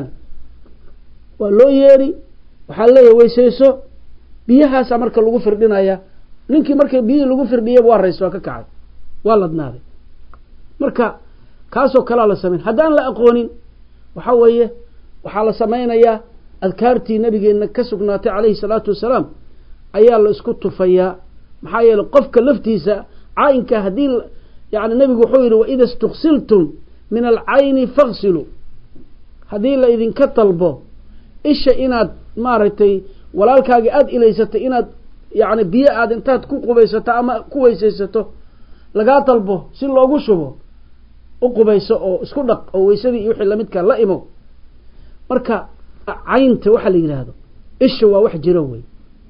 waa loo yeeri, waxaa leeyahay weysayso, biyahaasaa marka lagu firdhinaya. ninkii markii biyihii lagu firdhiyaba waa rays waa ka kacay, waa ladnaaday. marka kaasoo kalaa la samayn. haddaan la aqoonin waxaa weeye waxaa la samaynayaa adkaartii nabigeenna ka sugnaatay calayhi salaatu wasalaam ayaa la isku tufayaa. maxaa yeele qofka laftiisa caynka haddii yani nabigu wuxuu yidhi waida istuksiltum min alcayni faksilu, haddii la idinka dalbo isha inaad maaragtay walaalkaaga aada ilaysatay inaad yani biyo aad intaad ku qubaysato ama ku weysaysato lagaa dalbo si loogu shubo, u qubayso oo isku dhaq oo weysadii iyo wixii lamidkaa la imo. marka caynta waxaa la yidhaahdo isha waa wax jiro wey,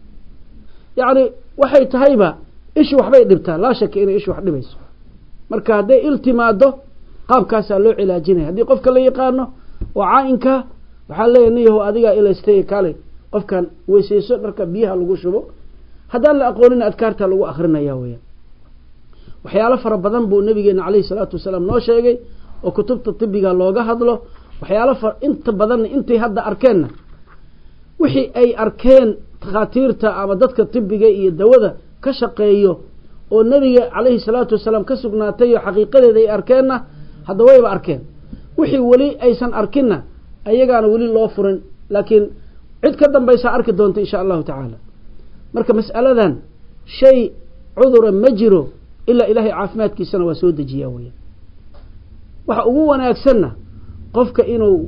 yacni waxay tahayba ishu waxbay dhibtaa, laa shaka inay ishu wax dhibayso. marka hadday iltimaado qaabkaasaa loo cilaajinaya. haddii qofka la yaqaano oo caayinka waxaa leeyahay niyahow adigaa ilaystay kale qofkan weysayso, dharka biyaha lagu shubo. haddaan la aqoonin adkaarta lagu akrinaya weeyaan. waxyaalo fara badan buu nabigeena calayhi salaatu wasalaam noo sheegay oo kutubta tibiga looga hadlo. waxyaalo far inta badan intay hadda arkeenna wixii ay arkeen takhaatiirta ama dadka tibiga iyo dawada ka shaqeeyo oo nabiga calayhi salaatu wasalaam ka sugnaatay oo xaqiiqadeeda ay arkeenna hadda wayba arkeen. wixii weli aysan arkinna ayagaana weli loo furin, laakiin cid ka dambaysa arki doonta insha allahu tacaala. marka mas'aladan shay cudura ma jiro ilaa ilaahay caafimaadkiisana waa soo dejiyaa weya. waxa ugu wanaagsanna qofka inuu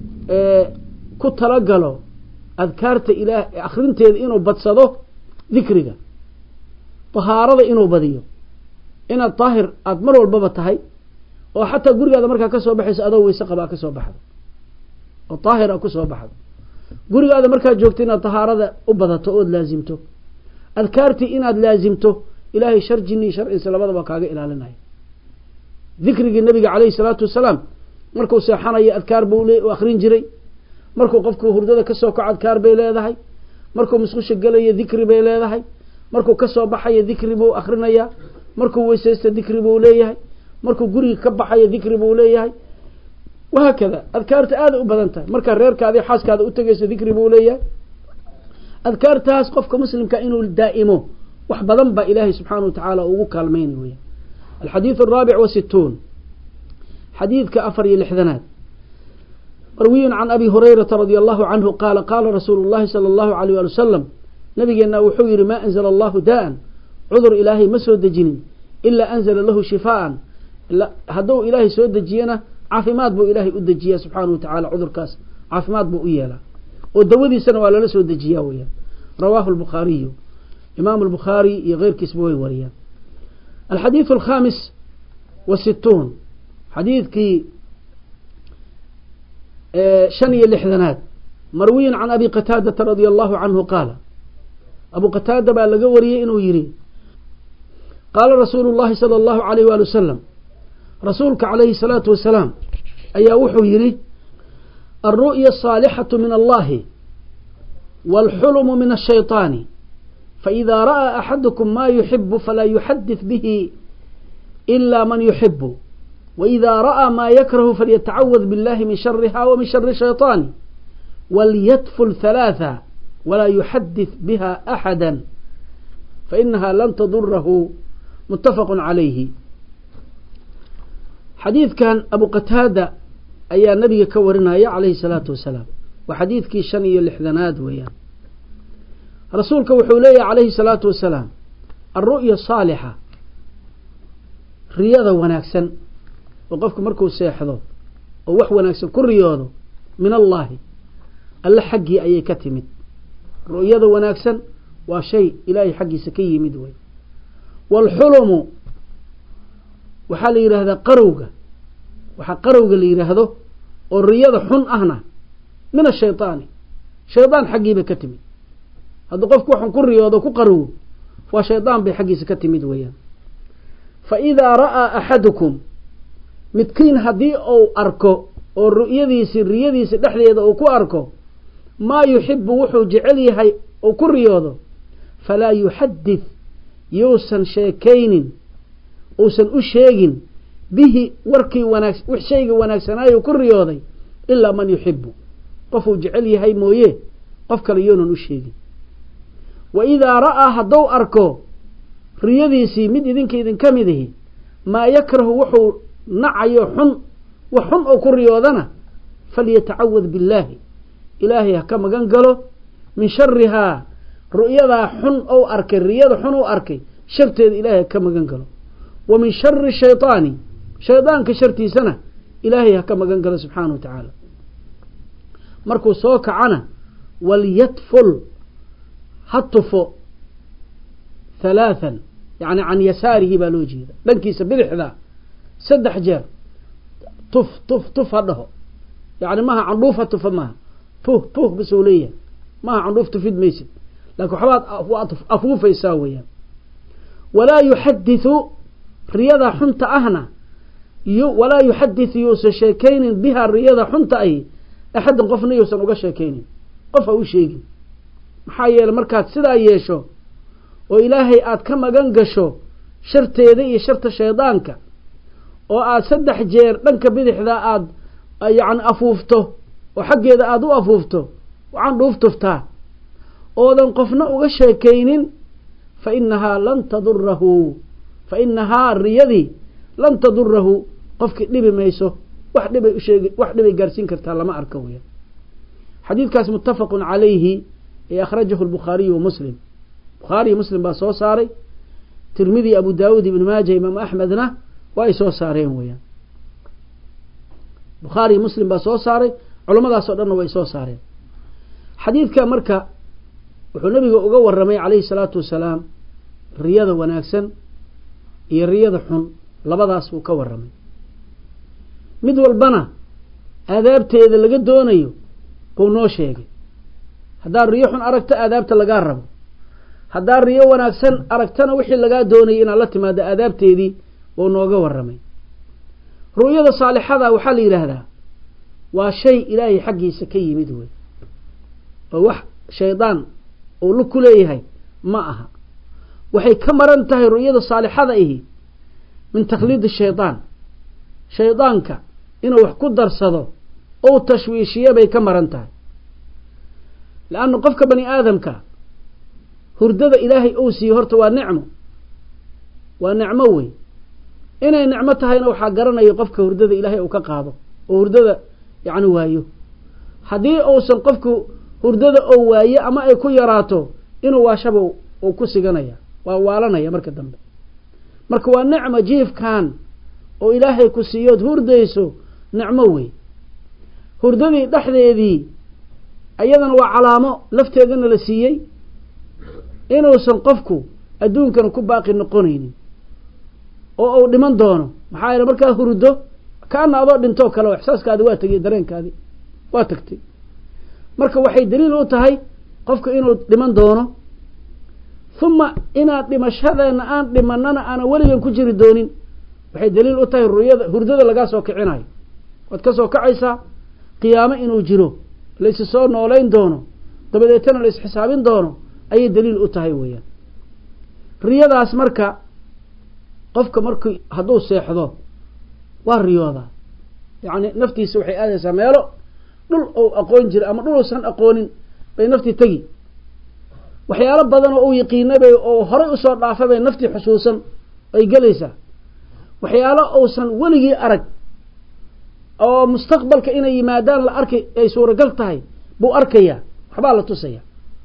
ku talagalo adkaarta ilaah akhrinteeda inuu badsado, dikriga, tahaarada inuu badiyo, inaad daahir aada mar walbaba tahay oo xataa gurigaada markaa ka soo baxayso adoo weyse qabaa ka soo baxdo. oo taahir ah ku soo baxdo gurigaada markaad joogto inaad tahaarada u badato ood laazimto adkaartii inaad laazimto ilaahay shar jinni shar insi labadaba kaaga ilaalinaya dhikrigii nabiga calayhi salaatu wasalaam markuu seexanayo adkaar buu akhrin jiray markuu qofku hurdada ka soo kaco adkaar bay leedahay markuu musqusha galayo dhikri bay leedahay markuu ka soo baxayo dhikri buu akhrinayaa markuu weysaysto dhikri buu leeyahay markuu guriga ka baxayo dhikri buu leeyahay وهكذا أذكارت هذا أبدانته مركا ريرك هذه حاسك هذا أتجلس ذكري بولية أذكارت هاس قفك مسلم كأنه الدائمه وحبضن با إلهي سبحانه وتعالى وكالمين ويا الحديث الرابع والستون حديث كأفري الحذنات مروي عن أبي هريرة رضي الله عنه قال قال رسول الله صلى الله عليه وسلم نبينا وحوير ما أنزل الله داء عذر إلهي مسود جنين إلا أنزل له شفاء هدو إلهي سود جينا عافمات بو إلهي أدجيا سبحانه وتعالى عذر كاس عافمات بو إيالا ودودي سنة ولا لسو أدجيا ويا رواه البخاري إمام البخاري غير كسبوي وريا الحديث الخامس والستون حديث كي شني اللحذنات مروي عن أبي قتادة رضي الله عنه قال أبو قتادة بلغ وريا إنه يري قال رسول الله صلى الله عليه وآله وسلم رسولك عليه الصلاة والسلام أي وحو يري الرؤيا الصالحة من الله والحلم من الشيطان فإذا رأى أحدكم ما يحب فلا يحدث به إلا من يحب وإذا رأى ما يكره فليتعوذ بالله من شرها ومن شر الشيطان وليتفل ثلاثة ولا يحدث بها أحدا فإنها لن تضره متفق عليه حديث كان أبو قتادة أي نبي كورنا عليه الصلاة والسلام وحديث كي شني الإحذانات وياه رسولك وحولي عليه الصلاة والسلام الرؤية الصالحة رياضة وناكسا وقفك مركو سيحضو ووح وناكسا كل رياضة من الله ألا حقي أي كتمت رؤية وناكسا وشيء إلهي حقي سكي مدوي والحلم waxaa la yiraahdaa qarowga waxa qarowga la yiraahdo oo riyada xun ahna min ash-shaytaan shaytaan xaqiiba ka timid hada qofku waxan ku riyoodo ku qarow waa shaytaan bay xaqiisa ka timid weeyaan fa idha raa ahadukum midkiin hadii uu arko oo ru'yadiisa riyadiisa dhaxdeeda uu ku arko ma yuhibbu wuxuu jecel yahay oo ku riyoodo fala yuhaddith yusan sheekaynin uusan u sheegin bihi warkii wanaagsan wax shayga wanaagsanaayo ku riyooday illa man yuhibbu qofuu jecel yahay mooye qof kale yoonan u sheegin wa idha raa haduu arko riyadiisi mid idinka idin kamidahi ma yakrahu wuxuu nacayo xun wa xun oo ku riyoodana falyata'awwad billahi ilaahi ka magan galo min sharriha ru'yada xun oo arkay riyada xun oo arkay sharteeda ilaahi ka magan galo ومن شر الشيطان شيطان كشرتي سنة إلهي كما قال سبحانه وتعالى مركو صوك عنا وليتفل هطفو ثلاثا يعني عن يساره بلوجي لنكي سبرح ذا سد حجار طف طف طف هذا يعني ما عنروفة طف ما فوه فوه بسولية ما عنروف تفيد ميسد لكن حوات أفوف يساويا ولا يحدث رياضة حنت أهنا ولا يحدث يوسى شيكين بها الرياضة حنت أي أحد قفنا يوسى نقا شيكين قفا وشيك محايا المركات سدا يشو وإلهي آد كما قنقشو شرط يدي شرط شيطانك وآد سدح جير لنك بذح ذا آد يعني أفوفته وحق يدا آد أفوفته وعن روفتفته وذن قفنا وقا شيكين فإنها لن تضره فإنها الرياضي لن تضره قفك لبي ميسو واحد لبي شيء واحد لبي جارسين كرتا لما أركويا حديث كاس متفق عليه أخرجه البخاري ومسلم بخاري ومسلم باسو ساري ترمذي أبو داود بن ماجه إمام أحمدنا وايسو سارين ويا بخاري ومسلم باسو ساري علماء صدرنا وايسو سارين حديث كامركا وحنبي أقوى الرمي عليه الصلاة والسلام رياضة وناكسن iyo riyada xun labadaas uu ka waramay mid walbana aadaabteeda laga doonayo buu noo sheegay haddaad riyo xun aragto aadaabta lagaa rabo haddaad riyo wanaagsan aragtana wixii lagaa doonayay inaad la timaado aadaabteedii buu nooga warramay ru'yada saalixada waxaa la yidhaahdaa waa shay ilaahay xaggiisa ka yimid wey oo wax shaydaan uu lug ku leeyahay ma aha waxay ka maran tahay ru'yada saalixada ihi min takhliidi shaydaan shaydaanka inuu wax ku darsado ou tashwiishiyo bay ka maran tahay laanna qofka bani aadamka hurdada ilaahay ou siiyo horta waa nicmo waa nicmo wey inay nicmo tahayna waxaa garanaya qofka hurdada ilaahay uu ka qaado oo hurdada yacni waayo haddii uusan qofku hurdada oo waayo ama ay ku yaraato inuu waashaba uu ku siganaya waa waalanaya marka dambe marka waa nicmo jiifkan oo ilaahay ku siiyood hurdayso nicmo wey hurdadii dhexdeedii ayadana waa calaamo lafteedana la siiyey inuusan qofku adduunkana ku baaqi noqonaynin oo uu dhiman doono maxaa yeele markaa hurdo kaana adoo dhintoo kale oo ixsaaskaadi waa tegay dareenkaadi waa tagtay marka waxay daliil u tahay qofka inuu dhiman doono uma inaad dhimashadeena aan dhimanana aanan weligan ku jiri doonin waxay daliil u tahay ru'yada hurdada lagaa soo kicinayo waad ka soo kacaysaa qiyaamo inuu jiro laysi soo noolayn doono dabadeetana la isxisaabin doono ayay daliil u tahay weeyaan riyadaas marka qofka markii hadduu seexdo waa riyoodaa yacni naftiisa waxay aadaysaa meelo dhul ou aqoon jira ama dhul uusan aqoonin bay naftii tegi waxyaalo badan oo uu yaqiinabay oo horay usoo dhaafay bay naftii xusuusan ay gelaysaa waxyaalo uusan weligii arag oo mustaqbalka inay yimaadaan la arkay ay suuragal tahay buu arkayaa waxbaa la tusaya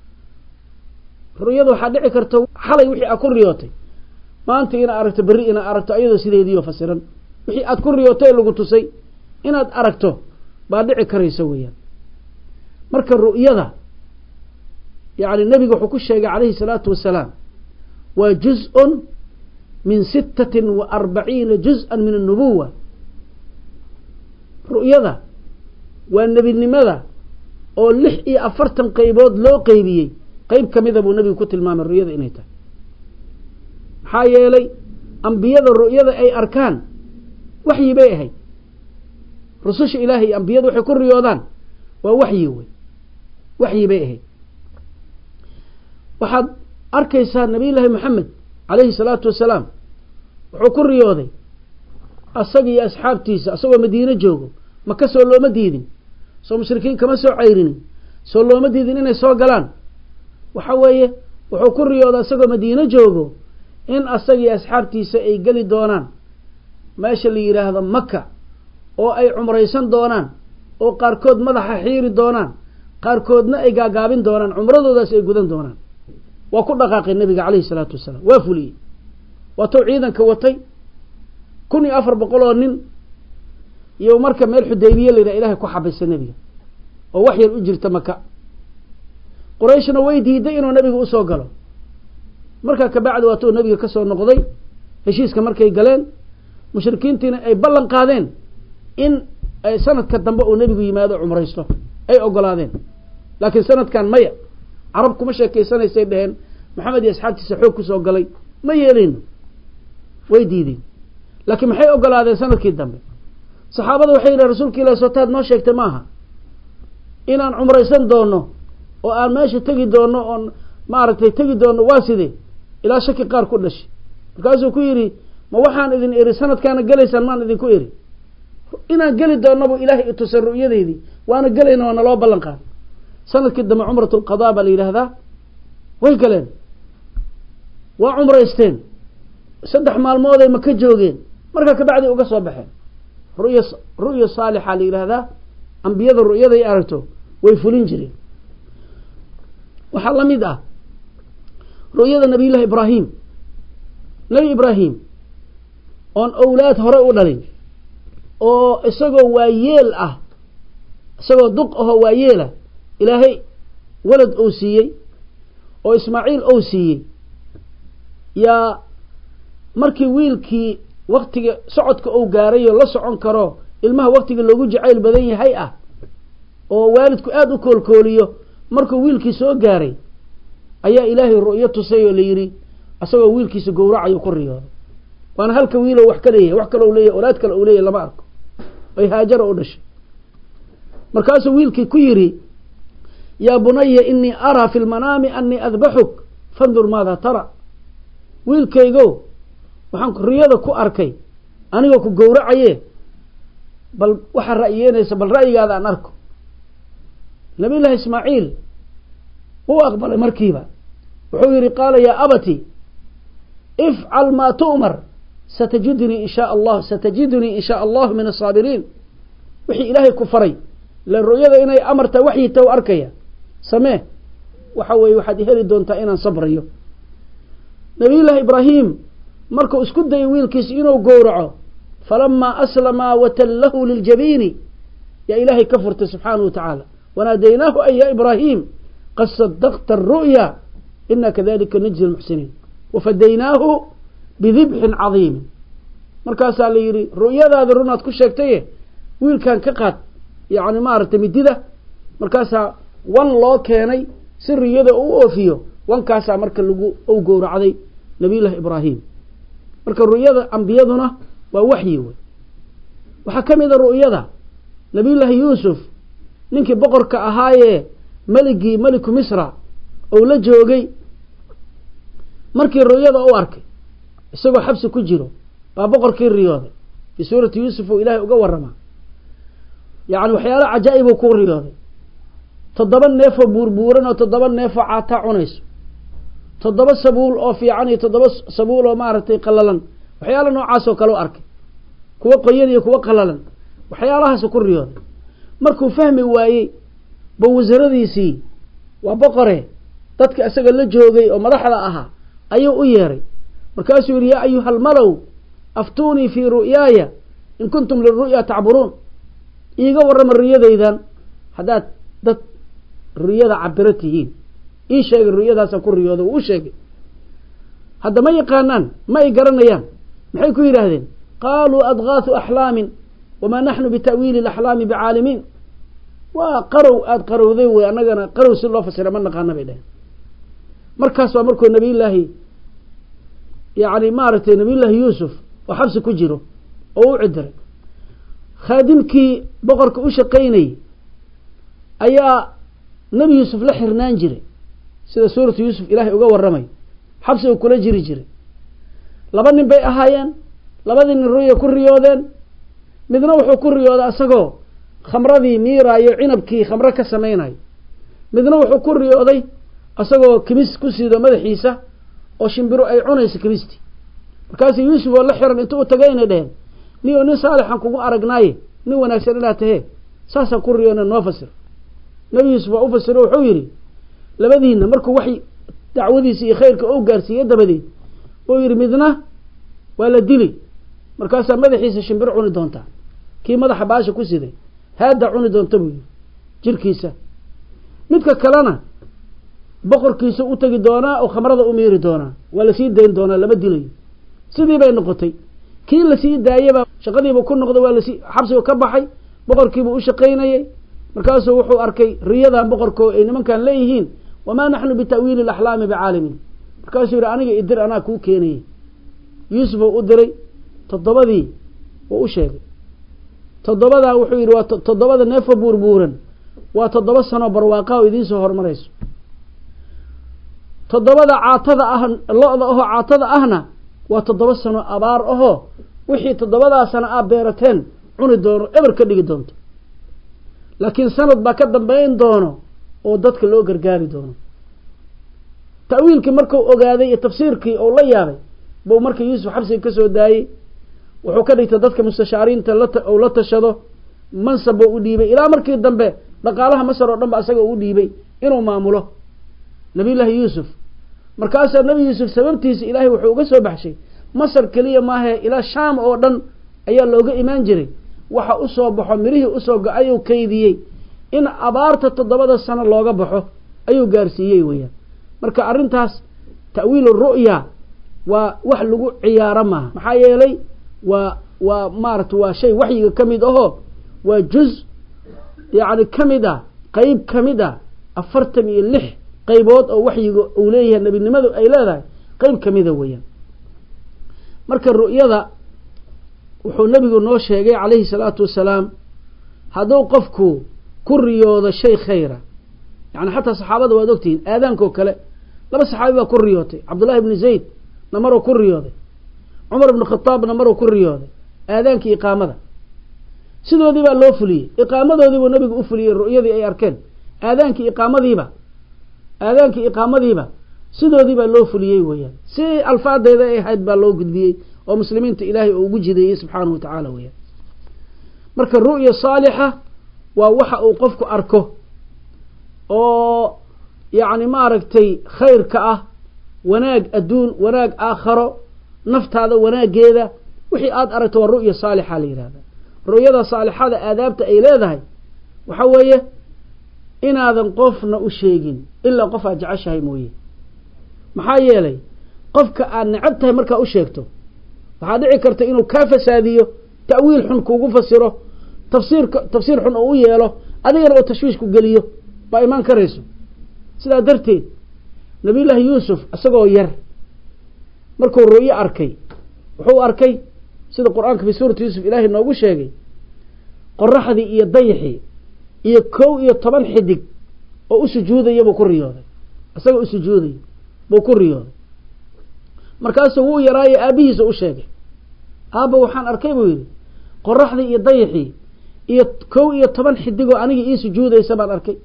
ru'yada waxaa dhici karta xalay wixii aad ku riyootay maanta inaad aragto berri inaad aragto ayadoo sideediioo fasiran wixii aad ku riyootay lagu tusay inaad aragto baa dhici karaysa weeyaan marka ru'yada yacni nebiga wuxuu ku sheegay calayhi salaatu wasalaam waa juz-un min sittatin wa arbaciina juz-an min annubuwa ru'yada waa nebinimada oo lix iyo afartan qaybood loo qeybiyey qeyb kamida buu nebigu ku tilmaamay ru'yada inay tahay maxaa yeelay ambiyada ru'yada ay arkaan waxyi bay ahayd rususha ilaahay ambiyadu waxay ku riyoodaan waa waxyi wey waxyi bay ahayd waxaad arkaysaa nabiyullaahi maxamed calayhi salaatu wasalaam wuxuu ku riyooday asaga iyo asxaabtiisa asagoo madiine joogo maka soo looma diidin soo mushrikiin kama soo cayrinin soo looma diidin inay soo galaan waxa weeye wuxuu ku riyooday asagoo madiine joogo in asaga iyo asxaabtiisa ay geli doonaan meesha la yidhaahdo maka oo ay cumraysan doonaan oo qaarkood madaxa xiiri doonaan qaarkoodna ay gaagaabin doonaan cumradoodaas ay gudan doonaan waa ku dhaqaaqay nabiga calayhi salaatu wasalaam waa fuliyey waatou ciidanka watay kun iyo afar boqol oo nin iyo marka meel xudaybiye la yidhaha ilahay ku xabisay nebiga oo wax yar u jirta maka qurayshna way diiday inuu nebiga usoo galo markaa kabacdi waatuu nebiga ka soo noqday heshiiska markay galeen mushrikiintiina ay ballan qaadeen in ay sanadka dambe uu nebigu yimaado cumraysto ay ogolaadeen laakiin sanadkan maya carab kuma sheekeysanaysay dheheen maxamed iyo asxaabtiisa xoog kusoo galay ma yeeleyno way diideen laakiin maxay ogolaadeen sanadkii dambe saxaabada waxay yidhahen rasuulka ilahi sootaad noo sheegtay maaha inaan cumraysan doono oo aan meesha tegi doono oon maaragtay tegi doono waa sidee ilaa shaki qaar ku dhashay markaasuu ku yidhi ma waxaan idin iri sanadkaana gelaysaan maan idinku iri inaan geli doonabuu ilaahay itusay ru'yadeydii waana gelayna waana loo ballan qaaday sanadkii dambe cumratu lqadaa baa la yidhaahdaa way galeen waa cumraysteen saddex maalmooday maka joogeen markaa kabacdi uga soo baxeen ru'ya ru'ya saalixa la yidhaahdaa ambiyada ru'yaday aragto way fulin jireen waxaa la mid ah ru'yada nabiyullaahi ibraahim nebi ibraahim oon owlaad hore u dhalin oo isagoo waayeel ah isagoo duq ahoo waayeelah ilaahay walad ou siiyey oo ismaaciil ou siiyey yaa markii wiilkii waktiga socodka ou gaarayo la socon karo ilmaha waqtiga loogu jacayl badan yahay ah oo waalidku aad u koolkooliyo markuu wiilkii soo gaaray ayaa ilaahay ru'yo tusay oo la yiri asagoo wiilkiisa gowracayo ku riyooday waana halka wiilo wax ka leeyahay wax kale uu leeyahay olaad kale uu leeyahay lama arko ay haajara u dhashay markaasuu wiilkii ku yiri yaa bunayya inni araa fi lmanaami annii adbaxuk fandur maada tara wiilkaygo waxaan riyada ku arkay anigoo ku gowracaye bal waxa ra'yiyeynaysa bal ra'yigaada aan arko nabi ilaahi ismaaciil uu aqbalay markiiba wuxuu yiri qaala yaa abati ifcal maa tu'mar satajidunii in shaa allah satajidunii in shaa allah min asaabiriin wixii ilaahay ku faray la ru'yada inay amarta waxyi taw arkaya samee waxa weeye waxaad heli doontaa inaan sabrayo nabi ilaahi ibraahim markuu isku dayay wiilkiisa inuu gowraco فلما أسلما وتله للجبين يا إلهي كفرت سبحانه وتعالى وناديناه أي يا إبراهيم قد صدقت الرؤيا إنا كذلك نجزي المحسنين وفديناه بذبح عظيم مركاسا ليري رؤيا ذا ذرونات كل شيكتيه ويل كان كقات يعني ما رتمدده مركاسا والله كاني سر يده أو أوفيه وانكاسا مركا لغو أو قور عضي نبي الله إبراهيم مركا الرؤيا أنبيادنا ووحي وحكم إذا الرؤيا نبي الله يوسف نينك بقر كأهاي ملكي ملك مصر أو لجوجي مركي الرؤيا أو أركي السبب حبس كجيرو بقر كي الرياضة في سورة يوسف وإلهي أقوى الرمى يعني وحيالا عجائب وكور رياضة تضبا نيفا بوربورا وتضبا نيفا عاتا عنيس تضبا سبول أو في عني تضبا سبول ومارتي قللا waxyaalo noocaas oo kale arkay kuwa qoyan iyo kuwa qalalan waxyaalahaas ku riyooday markuu fahmi waayay ba wasaradiisii waa boqore dadka asaga la joogay oo madaxda ahaa ayuu u yeeray markaasuu yiri ya ayuhal malaw aftuni fi ru'yaya in kuntum lirru'ya ta'burun iiga warama riyadaydan hadaad dad riyada cabiratihiin ii sheeg riyadaas ku riyooday uu sheegay hadda ma yaqaanaan ma ay garanayaan maxay ku yiraahdeen qaalu adghaathu ahlaam wama nahnu bitawil alahlaam bi'alimin wa qarow ad qarowday way anagana qarow si loo fasiro ma naqaana bay dhahay markaas waa markuu nabi ilaahi yaani maaratay nabi ilaahi yusuf oo xabsi ku jiro oo u cidiray khadimkii boqorka u shaqeynay ayaa nabi yusuf la xirnaan jiray sida suuratu yusuf ilaahi uga waramay xabsi uu kula jiri jiray laba nin bay ahaayeen labadii nin ruuya ku riyoodeen midna wuxuu ku riyooday asagoo khamradii miiraayo cinabkii khamro ka sameeyay midna wuxuu ku riyooday asagoo kibis ku siido madaxiisa oo shimbiro ay cunayso kibisti markaas Yuusuf oo la xiran intuu tagayna dheen niyo nin saalixan kugu aragnaaye nin wanaagsan inaad tahay saasa ku riyoona noo fasir nabi Yuusuf oo fasiro wuxuu yiri labadiina markuu waxay dacwadiisa iyo khayrka oo gaarsiiyay dabadeed oo yiri midna waa la dili markaas madaxiisa shimbir cuni doonta kii madaxa baasha ku siday hada cuni doonta buu jirkiisa midka kalena boqorkiisa u tagi doona oo khamrada u meeri doona wala sii deyn doona lama dilay sidii bay noqotay kii la sii daayay shaqadiiba ku noqday waa la sii xabsiga ka baxay boqorkiiba u shaqeynayay markaas wuxuu arkay riyadan boqorkoo ay nimankan leeyihiin wama nahnu bitawil alahlaam bi'alimin markaas yiri aniga idir ana ku keenay Yusuf oo u diray todobadii oo u sheegay todobada wuxuu yiri waa todobada neef buurbuuran waa todoba sano barwaaqo oo idin soo hormarayso todobada caatada ah lo'da oo caatada ahna waa todoba sano abaar oo wixii todobada sano ah beerateen cuni doono eber ka dhigi doonto laakiin sanad ba ka dambeyn doono oo dadka loo gargaari doono ta'wiilkii markuu ogaaday iyo tafsiirkii oo la yaabay buu markii Yuusuf xabsiga ka soo daayay wuxuu ka dhigtay dadka mustashariinta la oo la tashado mansab uu dhiibay ilaa markii dambe dhaqaalaha Masar oo dhanba asaga uu dhiibay inuu maamulo nabi ilaahi Yuusuf markaas nabi Yuusuf sababtiisa ilaahay wuxuu uga soo baxshay Masar kaliya ma aha ila Shaam oo dhan ayaa looga imaan jiray waxa u soo baxo mirihii u soo go'ay oo kaydiyay in abaarta todobada sano looga baxo ayuu gaarsiiyay weeyaan marka arintaas ta'wiil ru'ya waa wax lagu ciyaaro ma maxaa yeelay waa ومارت وشيء وحي كمد أهو وجزء يعني كمدة قيب كمدة أفرتمي اللح قيبات أو وحي أوليه النبي النمذ أي لا ذا قيب كمدة ويا مركز الرؤية ذا وحو النبي نو شيغي عليه الصلاة والسلام هذا قفكو كريوض الشيء خيرا يعني حتى صحابة وادوكتين آذانكو كلا لما صحابة كريوتي عبد الله بن زيد نمروا كريوضي عمر بن الخطاب نمروا كريوضي آذانك إقامة سيدو ذي بقى لو فلي إقامة ذي بقى النبي أفلي الرؤية ذي أي أركان آذانك إقامة ذي بقى آذانك إقامة ذي بقى سيدو ذي بقى لو فلي ويا سي الفاظ ذي أي حد بقى لو قد بيه ومسلمين إلهي ووجد سبحانه وتعالى ويا مركز الرؤية الصالحة ووحا أوقفك أركه أو يعني ما ركتي خير كأه وناق أدون وناق آخر نفط هذا وناق هذا وحي آد أردت والرؤية الصالحة لي هذا الرؤية الصالحة هذا آدابت إلى ذهي وحوية إن هذا قفنا أشيقين إلا قفا جعشها مويه محايا لي قفك أن نعبتها مركا أشيقته وحادعي كرت إنه كافساديو تأويل حن كوغو فسره تفسير تفسير حن أو ياله أدينا أو تشويش كوغليو بايمان كريسو سيدا درتين نبي الله يوسف أسقوا ير مركو الرؤية أركي وحو أركي سيدا القرآن في سورة يوسف إلهي نوغو شاقي قرح ذي إيا ضيحي إيا كو إيا طبان حدق أو أسجودي يبو كريوذي أسقوا أسجودي بو كريوذي مركاسو هو يراي أبيه سو شاقي أبا وحان أركي بويري قرح ذي إيا ضيحي إيا كو إيا طبان حدقو أنيجي إيا سجودي سبان أركي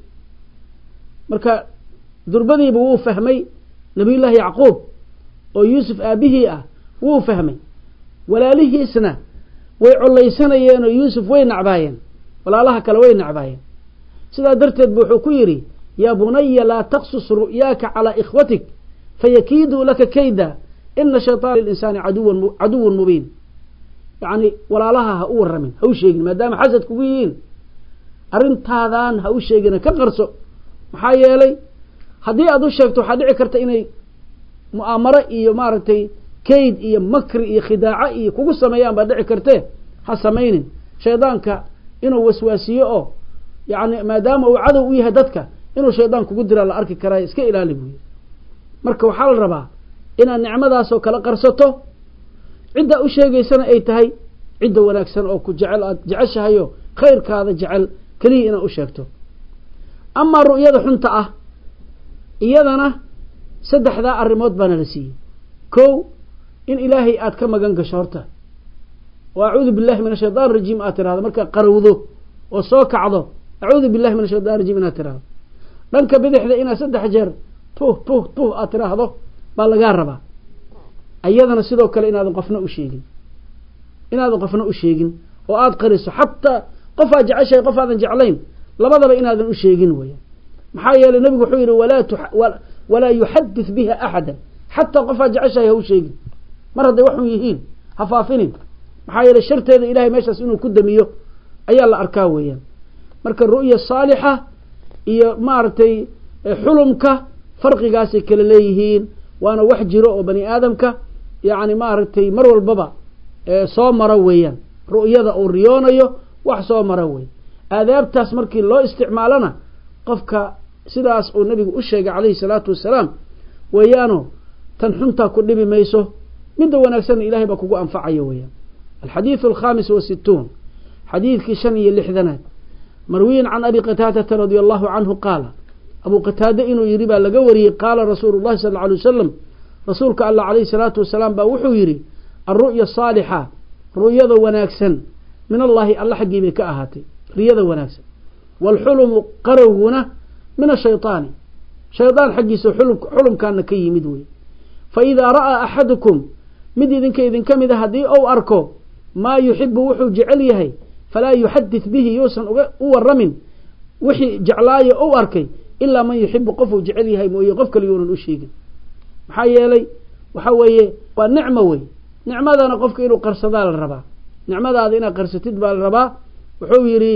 مركا دربدي بو فهمي نبي الله يعقوب أو يوسف أبيه أه وو فهمي ولا له سنة ويعلي سنة يانو يوسف وين عباين ولا الله كلا وين عباين سيدا درتد بحكيري يا بني لا تقصص رؤياك على إخوتك فيكيدوا لك كيدا إن شيطان الإنسان عدو عدو مبين يعني ولا الله هو الرمين هو شيء ما دام حسد كوين أرنت هذان هو شيء كقرصو محايا لي هدي أدو شافتو حدعي كرت إني مؤامرة إيو مارتي كيد إيو مكر إيو خداعة إيو كوكو سميان بدعي كرته حسمين شيطانك إنو وسواسيه يعني ما دام أو عدو ويهددك إنو شيطان كوكو درى لأركي كراي اسكي إلالي بوي مركو حال ربا إنا النعمة داسو كلا قرصته عدة أشياء سنة أي تهي عدة وناك سنة أو كجعل جعشها يو خير كهذا جعل كلي إنا أشياءته أما الرؤية حنطة إيادنا سدح ذا الرموت بنا لسي كو إن إلهي آت كما قنق شورته وأعوذ بالله من الشيطان الرجيم آتر هذا مركا قروضه وصوك عضو أعوذ بالله من الشيطان الرجيم آتر هذا لنك بدح ذا إنا سدح جر توه توه توه آتر هذا بالغار ربا أيادنا سيدوك لإنا ذا قفنا أشيقين إنا ذا قفنا أشيقين وآت قرسه حتى قفا جعشي قفا ذا جعلين لماذا بإنا ذا أشيقين ويا محايا لنبي حوير ولا تح ولا يحدث بها أحدا حتى قفا جعشها هو شيء مرة دي وحو يهين هفافين محايا للشرط هذا إلهي ماشا سنو كدميو أي الله أركاويا مركا الرؤية الصالحة هي مارتي حلمك فرق قاسي كلليهين وانا وحجي رؤو بني آدمك يعني مارتي مرو البابا صوم مرويا رؤية ذا أوريونيو وح صوم مروي آذاب تاس مركي الله استعمالنا قفك sidaas oo nabigu u sheegay kaleey salaatu wasalaam wayano tan xunta ku dhibi mayso mid wanaagsan ilaahay ba kugu anfacayo wayaan الحديث الخامس والستون حديث كشن يلحدنا مروي عن أبي قتادة رضي الله عنه قال أبو قتادة إنه يريبا لقوري قال رسول الله صلى الله عليه وسلم رسولك الله عليه الصلاة والسلام باوحو يري الرؤيا الصالحة رؤيا وناكسا من الله الله حقي بك أهاتي رؤيا وناكسا والحلم قرونا من الشيطان شيطان حقيس حلم حلم كان كي مدوي فإذا رأى أحدكم مد إذن كإذن كمد هدي أو أركو ما يحب وحو جعليه فلا يحدث به يوسن أو الرمن وحي جعلاي أو أركي إلا من يحب قفو جعليه موي قفك ليون الأشيق محايا لي وحوي والنعمة وي نعمة أنا قفك إنه قرصدال الربا نعمة هذا إنه قرصتد بالربا وحويري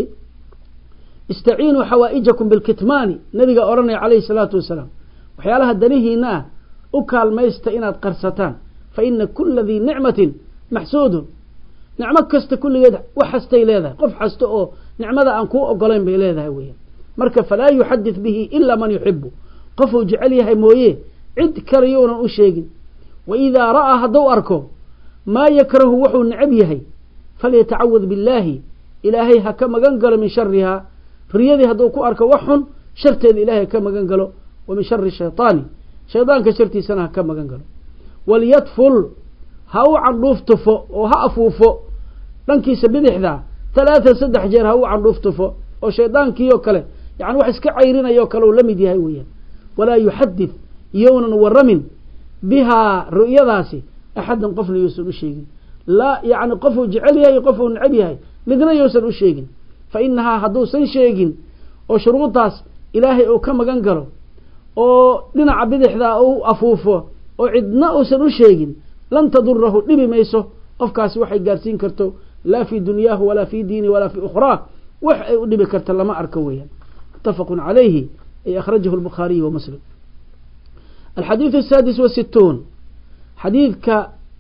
استعينوا حوائجكم بالكتمان نبي أورنا عليه الصلاة والسلام وحيالها الدنيه هنا أكال ما يستئنات قرصتان فإن كل ذي نعمة محسود nicmo kasta kulligeed wax hastay leedahay qof hasta oo nicmada aan ku ogolayn bay leedahay weeyaan marka falaa yuhaddith bihi illa man yuhibbu qof uu jecel yahay mooye cid kale yoona u sheegin wa idha ra'a hadu arko ma yakrahu wuxuu necab yahay falyata'awwad billahi ilaahay ha ka magan galo min sharriha riyadi hadu ku arko waxun sharteeda ilaahay ka magan galo wa min sharri shaytaani shaydaanka shartiisana ha ka magan galo wal yatful ha u candhuuftufo oo ha afuufo dhankiisa bidixda ثلاثة saddex jeer ha u candhuuftufo oo shaydaankiyo kale yani wax iska cayrinayo kale uu lamid yahay weeyaan wala yuhaddith yawnan waramin biha ru'yadaasi ahadan qofna yuusan u sheegin la yani qof uu jecel yahay qof uu necab yahay midna yuusan u sheegin fa inaha haduusan sheegin oo shuruudaas ilaahay uu ka magan galo oo dhinaca bidixda uu afuufo oo cidna uusan u sheegin lan tadurruhu dhibi mayso qofkaasi waxay gaarsiin karto la fi dunyahu wala fi diini wala fi ukhra wax ay u dhibi karto lama arko weeyaan muttafaqun alayhi ay akhrajahu al-bukhari wa muslim الحديث السادس والستون حديث ك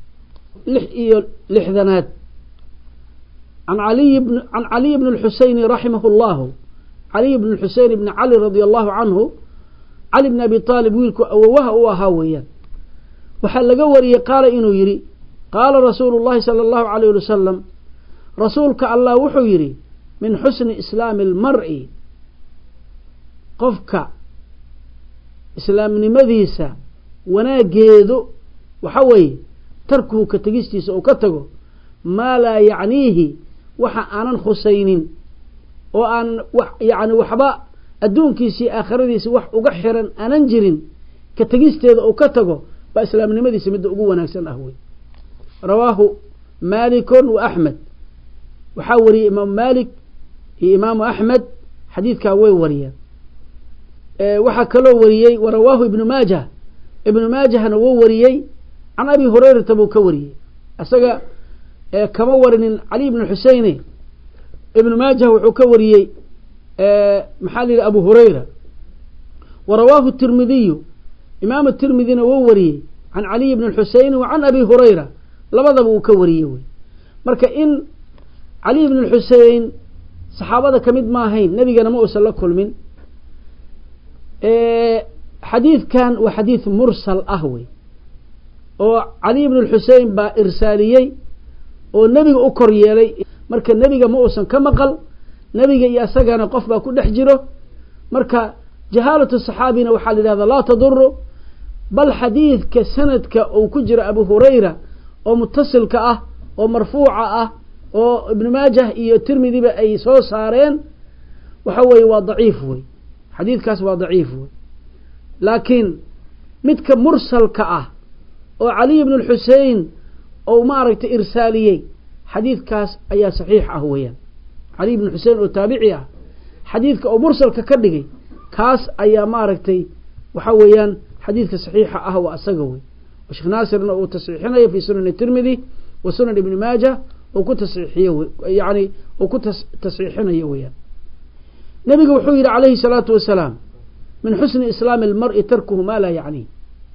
لحذنات عن علي بن عن علي بن الحسين رحمه الله علي بن الحسين بن علي رضي الله عنه علي بن أبي طالب ويلك أوه وهاويا وحل قوري قال إنه يري قال رسول الله صلى الله عليه وسلم رسولك الله وحو يري من حسن إسلام المرء قفك إسلام نمذيسا وناقيدو وحوي تركه كتجستيس أو كتجو ما لا يعنيه وح أنا خسينين وأن وح يعني وحباء الدون كيسي آخر ديس وح وقحرا أننجرين كتجستيس أو كتجو بإسلام نمذيس مد أقوى ناكسن أهوي رواه مالك وأحمد وحوري إمام مالك إمام أحمد حديث كاوي وريا أه وحكلو وريي ورواه ابن ماجه ابن ماجه نو وريي عن أبي هريرة تبو كوري أسجى أه كما ورن علي بن الحسين ابن ماجه وحكوريي أه محل أبو هريرة ورواه الترمذي إمام الترمذي نو وريي عن علي بن الحسين وعن أبي هريرة labadaba uu ka wariyay way marka in Ali ibn al-Husayn saxaabada kamid ma ahayn nabigana ma uusan la kulmin ee xadiidkan waa xadiid mursal ah way oo Ali ibn al-Husayn ba irsaliyay oo nabiga u kor yeelay marka nabiga ma uusan ka maqal nabiga iyo asagana qof ba ku dhex jiro marka jahalatu saxaabina waxa la yiraahdaa la tadurru bal xadiidka sanadka uu ku jira Abu Hurayra oo muttasilka ah oo marfuuca ah oo ibn Maajah iyo Tirmidhi ba ay soo saareen waxa way waa daciif way xadiidkaas waa daciif way laakiin midka mursalka ah oo Ali ibn al-Husayn oo maaragtay irsaliyay xadiidkaas ayaa saxiix ah weeyaan Ali ibn al-Husayn oo taabici ah xadiidka oo mursalka ka dhigay kaas ayaa maaragtay waxa weeyaan xadiidka saxiixa ah waa asaga way وشيخ ناصرنا وتصحيحنا في سنن الترمذي وسنن ابن ماجه وكتصحيحيه يعني وكتصحيحنا يويا نبي وحير عليه الصلاة والسلام من حسن إسلام المرء تركه ما لا يعني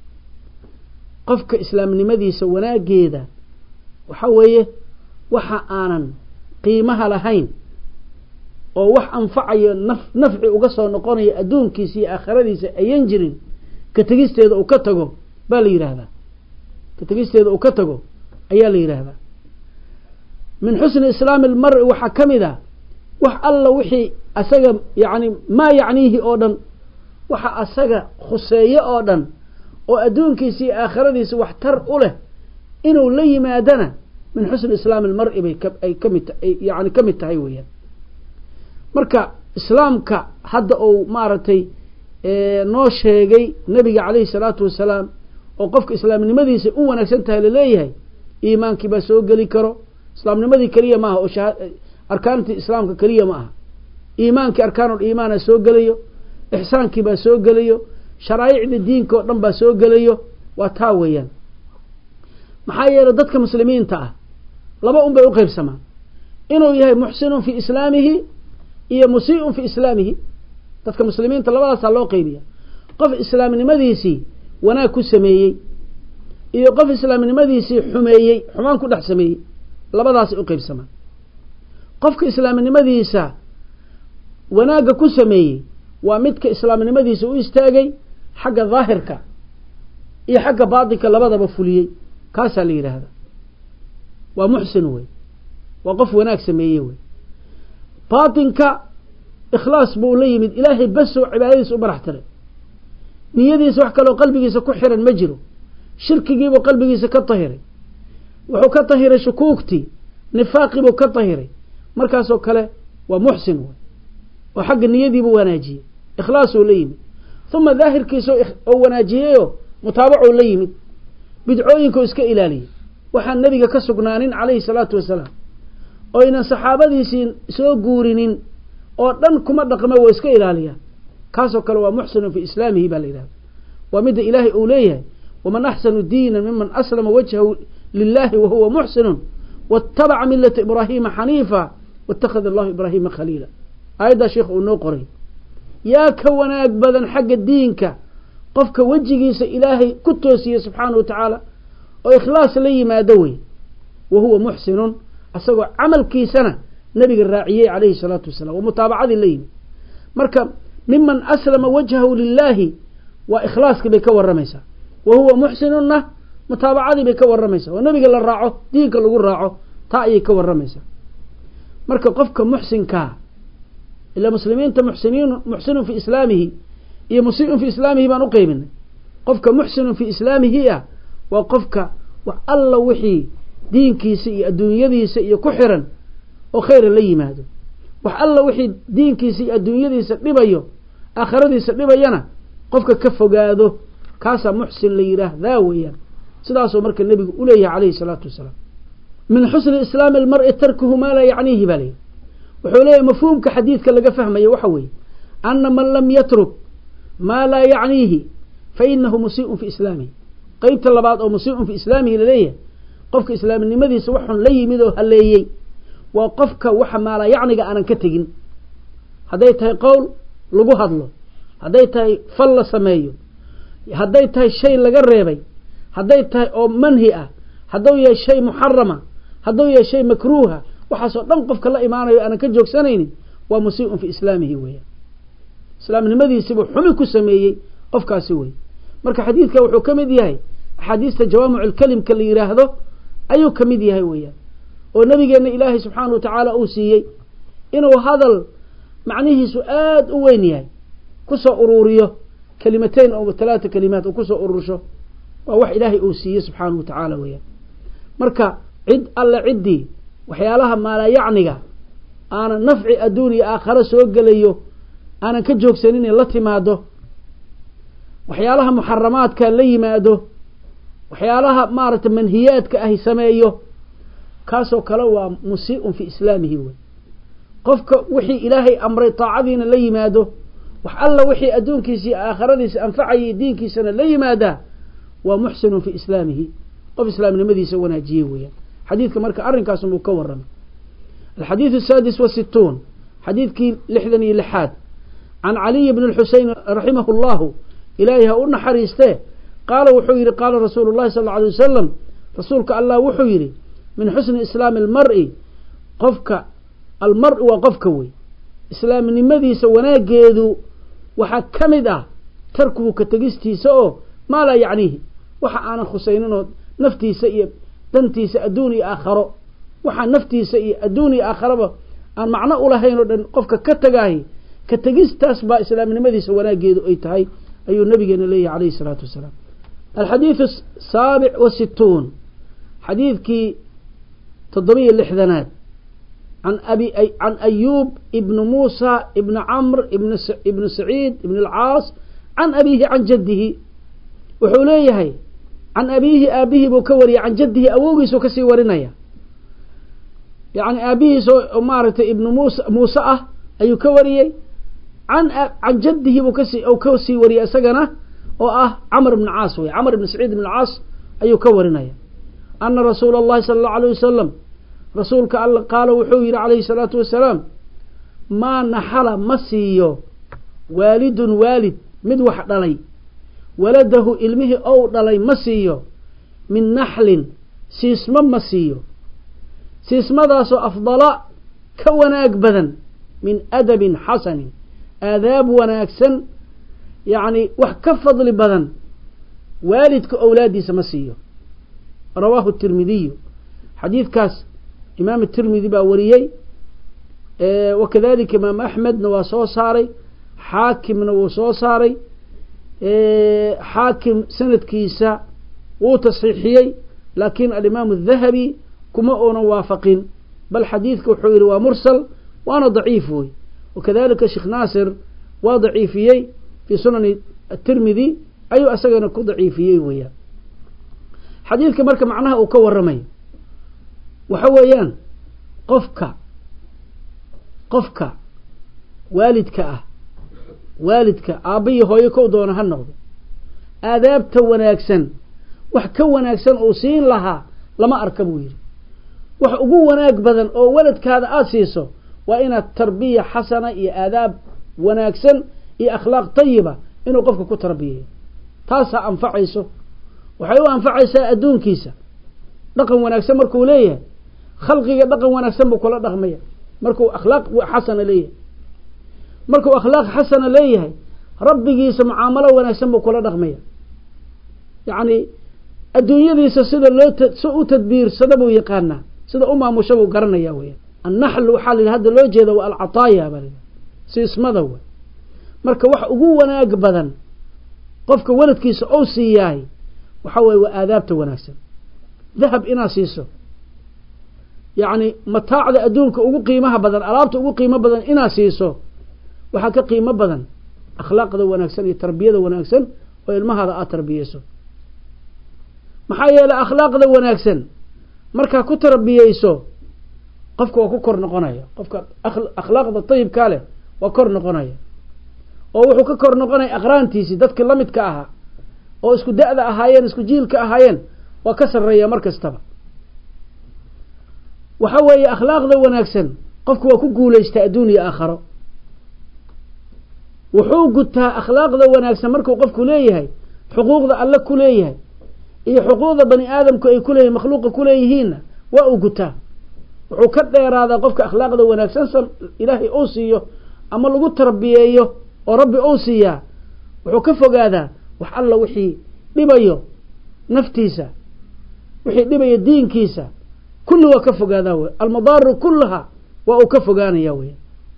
قفك إسلام نمذي سونا جيدا وحويه وحا آنا قيمها لهين ووح أنفعي نف نفع وقصة نقوني أدون كيسي آخردي سأينجرين كتجستيد وكتغو بالي هذا كتجستيد وكتغو أيالي هذا من حسن إسلام المرء وحكم ذا وح الله وحي أسجى يعني ما يعنيه أودا وح أسجى خسية أودا وأدون كيسي آخر ذي سوحتر أوله إنه لي ما دنا من حسن إسلام المرء أي كم يعني كم التهيوية مركا إسلامك حد أو مارتي إيه نوش هيجي نبي عليه الصلاة والسلام وقفك إسلام نمدي سئو ونكسنتها لليه إيمانك بس وقلي كرو إسلام نمدي كريه معه أركان الإسلام كريه معه إيمانك أركان الإيمان سوقليه إحسانك بس وقليه شرائع الدين كورن بس وقليه وتاويا محايا ردتك مسلمين تاه لبا أم بيقيب سما إنه يهي محسن في إسلامه إيه مسيء في إسلامه dadka muslimiinta labadaas loo qeybiya qof islaamnimadiisi wanaag ku sameeyay iyo qof islaamnimadiisi xumeeyay xumaan ku dhex sameeyay labadaas u qaybsamaan qofka islaamnimadiisa wanaaga ku sameeyey waa midka islaamnimadiisa u istaagay xagga daahirka iyo xagga baatinka labadaba fuliyey kaasaa la yidhaahdaa waa muxsin wey waa qof wanaag sameeyey wey baatinka ikhlaas buu la yimid ilaahay bas oo cibaadadiisa u barax tiray niyadiisa wax kaloo qalbigiisa ku xiran ma jiro shirkigiibuu qalbigiisa ka tahiray wuxuu ka tahiray shukuugtii nifaaqiibuu ka tahiray markaasoo kale waa muxsin wey oo xagga niyadiibuu wanaajiyey ikhlaasuu la yimid uma daahirkiisa oo wanaajiyeyoo mutaabacuu la yimid bidcooyinku iska ilaaliyey waxaan nebiga ka sugnaanin calayhi salaatu wasalaam oo aynan saxaabadiisii soo guurinin oo dhan kuma dhaqmo waa iska ilaaliyaan kaasoo kale waa muxsinun fii islaamihi baa la yidhahda waa midda ilaahay uu leeyahay waman axsanu diinan miman aslama wajhahu lilahi wahuwa muxsinun waatabaca milata ibraahiima xaniifa waitakhada allahu ibraahiima khaliila aayaddaa sheekh uu noo qoray yaa ka wanaag badan xagga diinka qofka wejigiisa ilaahay ku toosiyey subxaanahu wa tacaala oo ikhlaas la yimaado wey wa huwa muxsinun asagoo camalkiisana nabiga raaciyey calayhi salaatu wasalaam waa mutaabacadii la yimid marka miman aslama wajhahu lilaahi waa ikhlaaskii bay ka waramaysaa wa huwa muxsinunna mutaabacadii bay ka waramaysaa oo nabiga la raaco diinka lagu raaco taa ayay ka waramaysaa marka qofka muxsinkaa ilaa muslimiinta muxsiniin muxsinun fii islaamihi iyo musii'un fii islaamihi baan u qeybinay qofka muxsinun fii islaamihi ah waa qofka wax alla wixii diinkiisa iyo adduunyadiisa iyo ku xiran oo khayra la yimaado wax alla wixii diinkiisa iyo adduunyadiisa dhibayo aakhiradiisa dhibayana qofka ka fogaado kaasaa muxsin la yidhaahdaa weeyaan sidaasoo marka nebigu u leeyahay calayhi salaatu wasalaam min xusni islaami almar'i tarkuhu maa laa yacniihi baa layidhi wuxuu leeyahay mafhuumka xadiidka laga fahmaya waxa weeye ana man lam yatruk maa laa yacniihi fa inahu musii'un fii islaamihi qeybta labaad oo musii'un fii islaamihi laleeyahay qofka islaamnimadiisa waxun la yimid oo haleeyey waa qofka waxa maalaa yacniga aanan ka tegin hadday tahay qowl lagu hadlo hadday tahay fal la sameeyo hadday tahay shay laga reebay hadday tahay oo manhi ah hadduu yahay shay muxarama hadduu yahay shay makruuha waxaasoo dhan qofka la imaanayo aanan ka joogsanaynin waa musii'un fii islaamihi weeyaan islaamnimadiisiibuu xumi ku sameeyey qofkaasi wey marka xadiidka wuxuu ka mid yahay axaadiista jawaamiculkalimka la yidhaahdo ayuu ka mid yahay weeyaan oo nabigeenna ilaahay subxaanahu wa tacaala uu siiyey inuu hadal macnihiisu aada u weyn yahay kusoo uruuriyo kelimateyn oo talaata kelimaad uu kusoo urursho waa wax ilaahay uu siiyey subxaanahu wa tacaala weeyaan marka cid alle ciddii waxyaalaha maalayacniga aanan nafci adduun iyo aakharo soo gelayo aanan ka joogsanin in la timaado waxyaalaha muxaramaadka la yimaado waxyaalaha maaragtay manhiyaadka ahi sameeyo kaasoo kale waa musii'un fii islaamihi wey qofka wixii ilaahay amray taacadiina la yimaado wax alla wixii adduunkiisa iyo aakhiradiisa anfacayay diinkiisana la yimaadaa waa muxsinun fii islaamihi qof islaamnimadiisa wanaajiyey weeyaan xadiidka marka arrinkaasunbuu ka warramay alxadiidu asaadis wasituun xadiidkii lixdan iyo lixaad can caliyi bni lxuseyn raximahu llahu ilaahay ha u naxariistee qaala wuxuu yidhi qaala rasuulu llahi sal alla alay wasalam rasuulka allah wuxuu yidhi min xusni islaami almar'i qofka almar-i waa qofka wey islaamnimadiisa wanaageedu waxaa ka mid ah tarkuhu ka tegistiisa oo maa laa yacniihi waxa aanan khusayninoo naftiisa iyo dantiisa adduun iyo aakharo waxaa naftiisa iyo adduun iyo aakharaba aan macno ulahayn oo dhan qofka ka tegaahi ka tegistaas baa islaamnimadiisa wanaageedu ay tahay ayuu nabigeena leeyahy calayhi isalaatu wasalaam alxadiidu asaabic wasituun xadiidkii toddobiyo lixdanaad can abi can ayuub ibni muusa ibni camr ibni saciid ibni alcaas can abiihi can jaddihi wuxuu leeyahay can abiihi aabihii buu ka wariyay can jaddihi awowgiisuu kasii warinaya yani aabihiis oo maaragtay ibni musa muuse ah ayuu ka wariyey can can jaddihi buu kasi ka sii wariyay isagana oo ah camr ibni caas wey camr ibni saciid ibni alcaas ayuu ka warinaya ana rasuula allahi sala allahu alayh wasalam rasuulka alla qaala wuxuu yidhi calayhi salaatu wasalaam maa naxala ma siiyo waalidun waalid mid wax dhalay waladahu ilmihii ou dhalay ma siiyo min naxlin siismo ma siiyo siismadaasoo afdala ka wanaag badan min adabin xasanin aadaab wanaagsan yacni wax ka fadli badan waalidka awlaadiisa ma siiyo rawaahu tirmidiyu xadiidkaas imaam tirmidi baa wariyey wakadalika imaam axmedna waa soo saaray xaakimna wuu soo saaray xaakim sanadkiisa wuu tasxiixiyey laakiin alimaam الdahabi kuma uunan waafaqin bal xadiidka wuxuu yihi waa mursal waana daciif wey wakadalika sheekh naasir waa daciifiyey fii sunani atirmidi ayuu isagana ku daciifiyey weeyaan xadiidka marka macnaha uu ka waramayo waxa weeyaan qofka qofka waalidka ah waalidka aabbiyi hooyo kow doona ha noqdo aadaabta wanaagsan wax ka wanaagsan uu siin lahaa lama arka buu yidhi wax ugu wanaag badan oo waladkaada aada siiso waa inaad tarbiya xasana iyo aadaab wanaagsan iyo akhlaaq tayiba inuu qofka ku tarbiyayo taasaa anfacayso waxay u anfacaysaa adduunkiisa dhaqan wanaagsan markuu leeyahay khalqiga dhaqan wanaagsan buu kula dhaqmaya markuu akhlaaq xasana leeyahay markuu akhlaaq xasana leeyahay rabbigiisa mucaamalo wanaagsan buu kula dhaqmaya yacni adduunyadiisa sida loo si u tadbiirsada buu yaqaanaa sida u maamusha buu garanaya weya annaxl waxaa la yidhi hadda loo jeeda waa alcataaya baa la yidhi siismada wey marka wax ugu wanaag badan qofka waladkiisa ou siiyahay waxa weye waa aadaabta wanaagsan dahab inaad siiso yacni mataacda adduunka ugu qiimaha badan alaabta ugu qiimo badan inaad siiso waxaa ka qiimo badan akhlaaqda wanaagsan iyo tarbiyada wanaagsan oo ilmahaada aad tarbiyeyso maxaa yeelay akhlaaqda wanaagsan markaa ku tarbiyeyso qofka waa ku kor noqonaya qofka akhlaaqda tayibkaa leh waa kor noqonaya oo wuxuu ka kor noqonaya aqraantiisii dadkii la midka ahaa oo isku da-da ahaayeen isku jiilka ahaayeen waa ka sarreeya mar kastaba waxa weeye akhlaaqda wanaagsan qofku waa ku guulaystaa adduun iyo aakharo wuxuu gutaa akhlaaqda wanaagsan markuu qofku leeyahay xuquuqda alle ku leeyahay iyo xuquuqda bani aadamku ay kuleeyihin makhluuqa kuleeyihiinna waa uu gutaa wuxuu ka dheeraadaa qofka akhlaaqda wanaagsan ilaahay uu siiyo ama lagu tarbiyeeyo oo rabbi uu siiyaa wuxuu ka fogaadaa wax alla wixii dhibayo naftiisa wixii dhibayo diinkiisa kulli waa ka fogaadaa wey almadaaru kullaha waa uu ka fogaanaya wey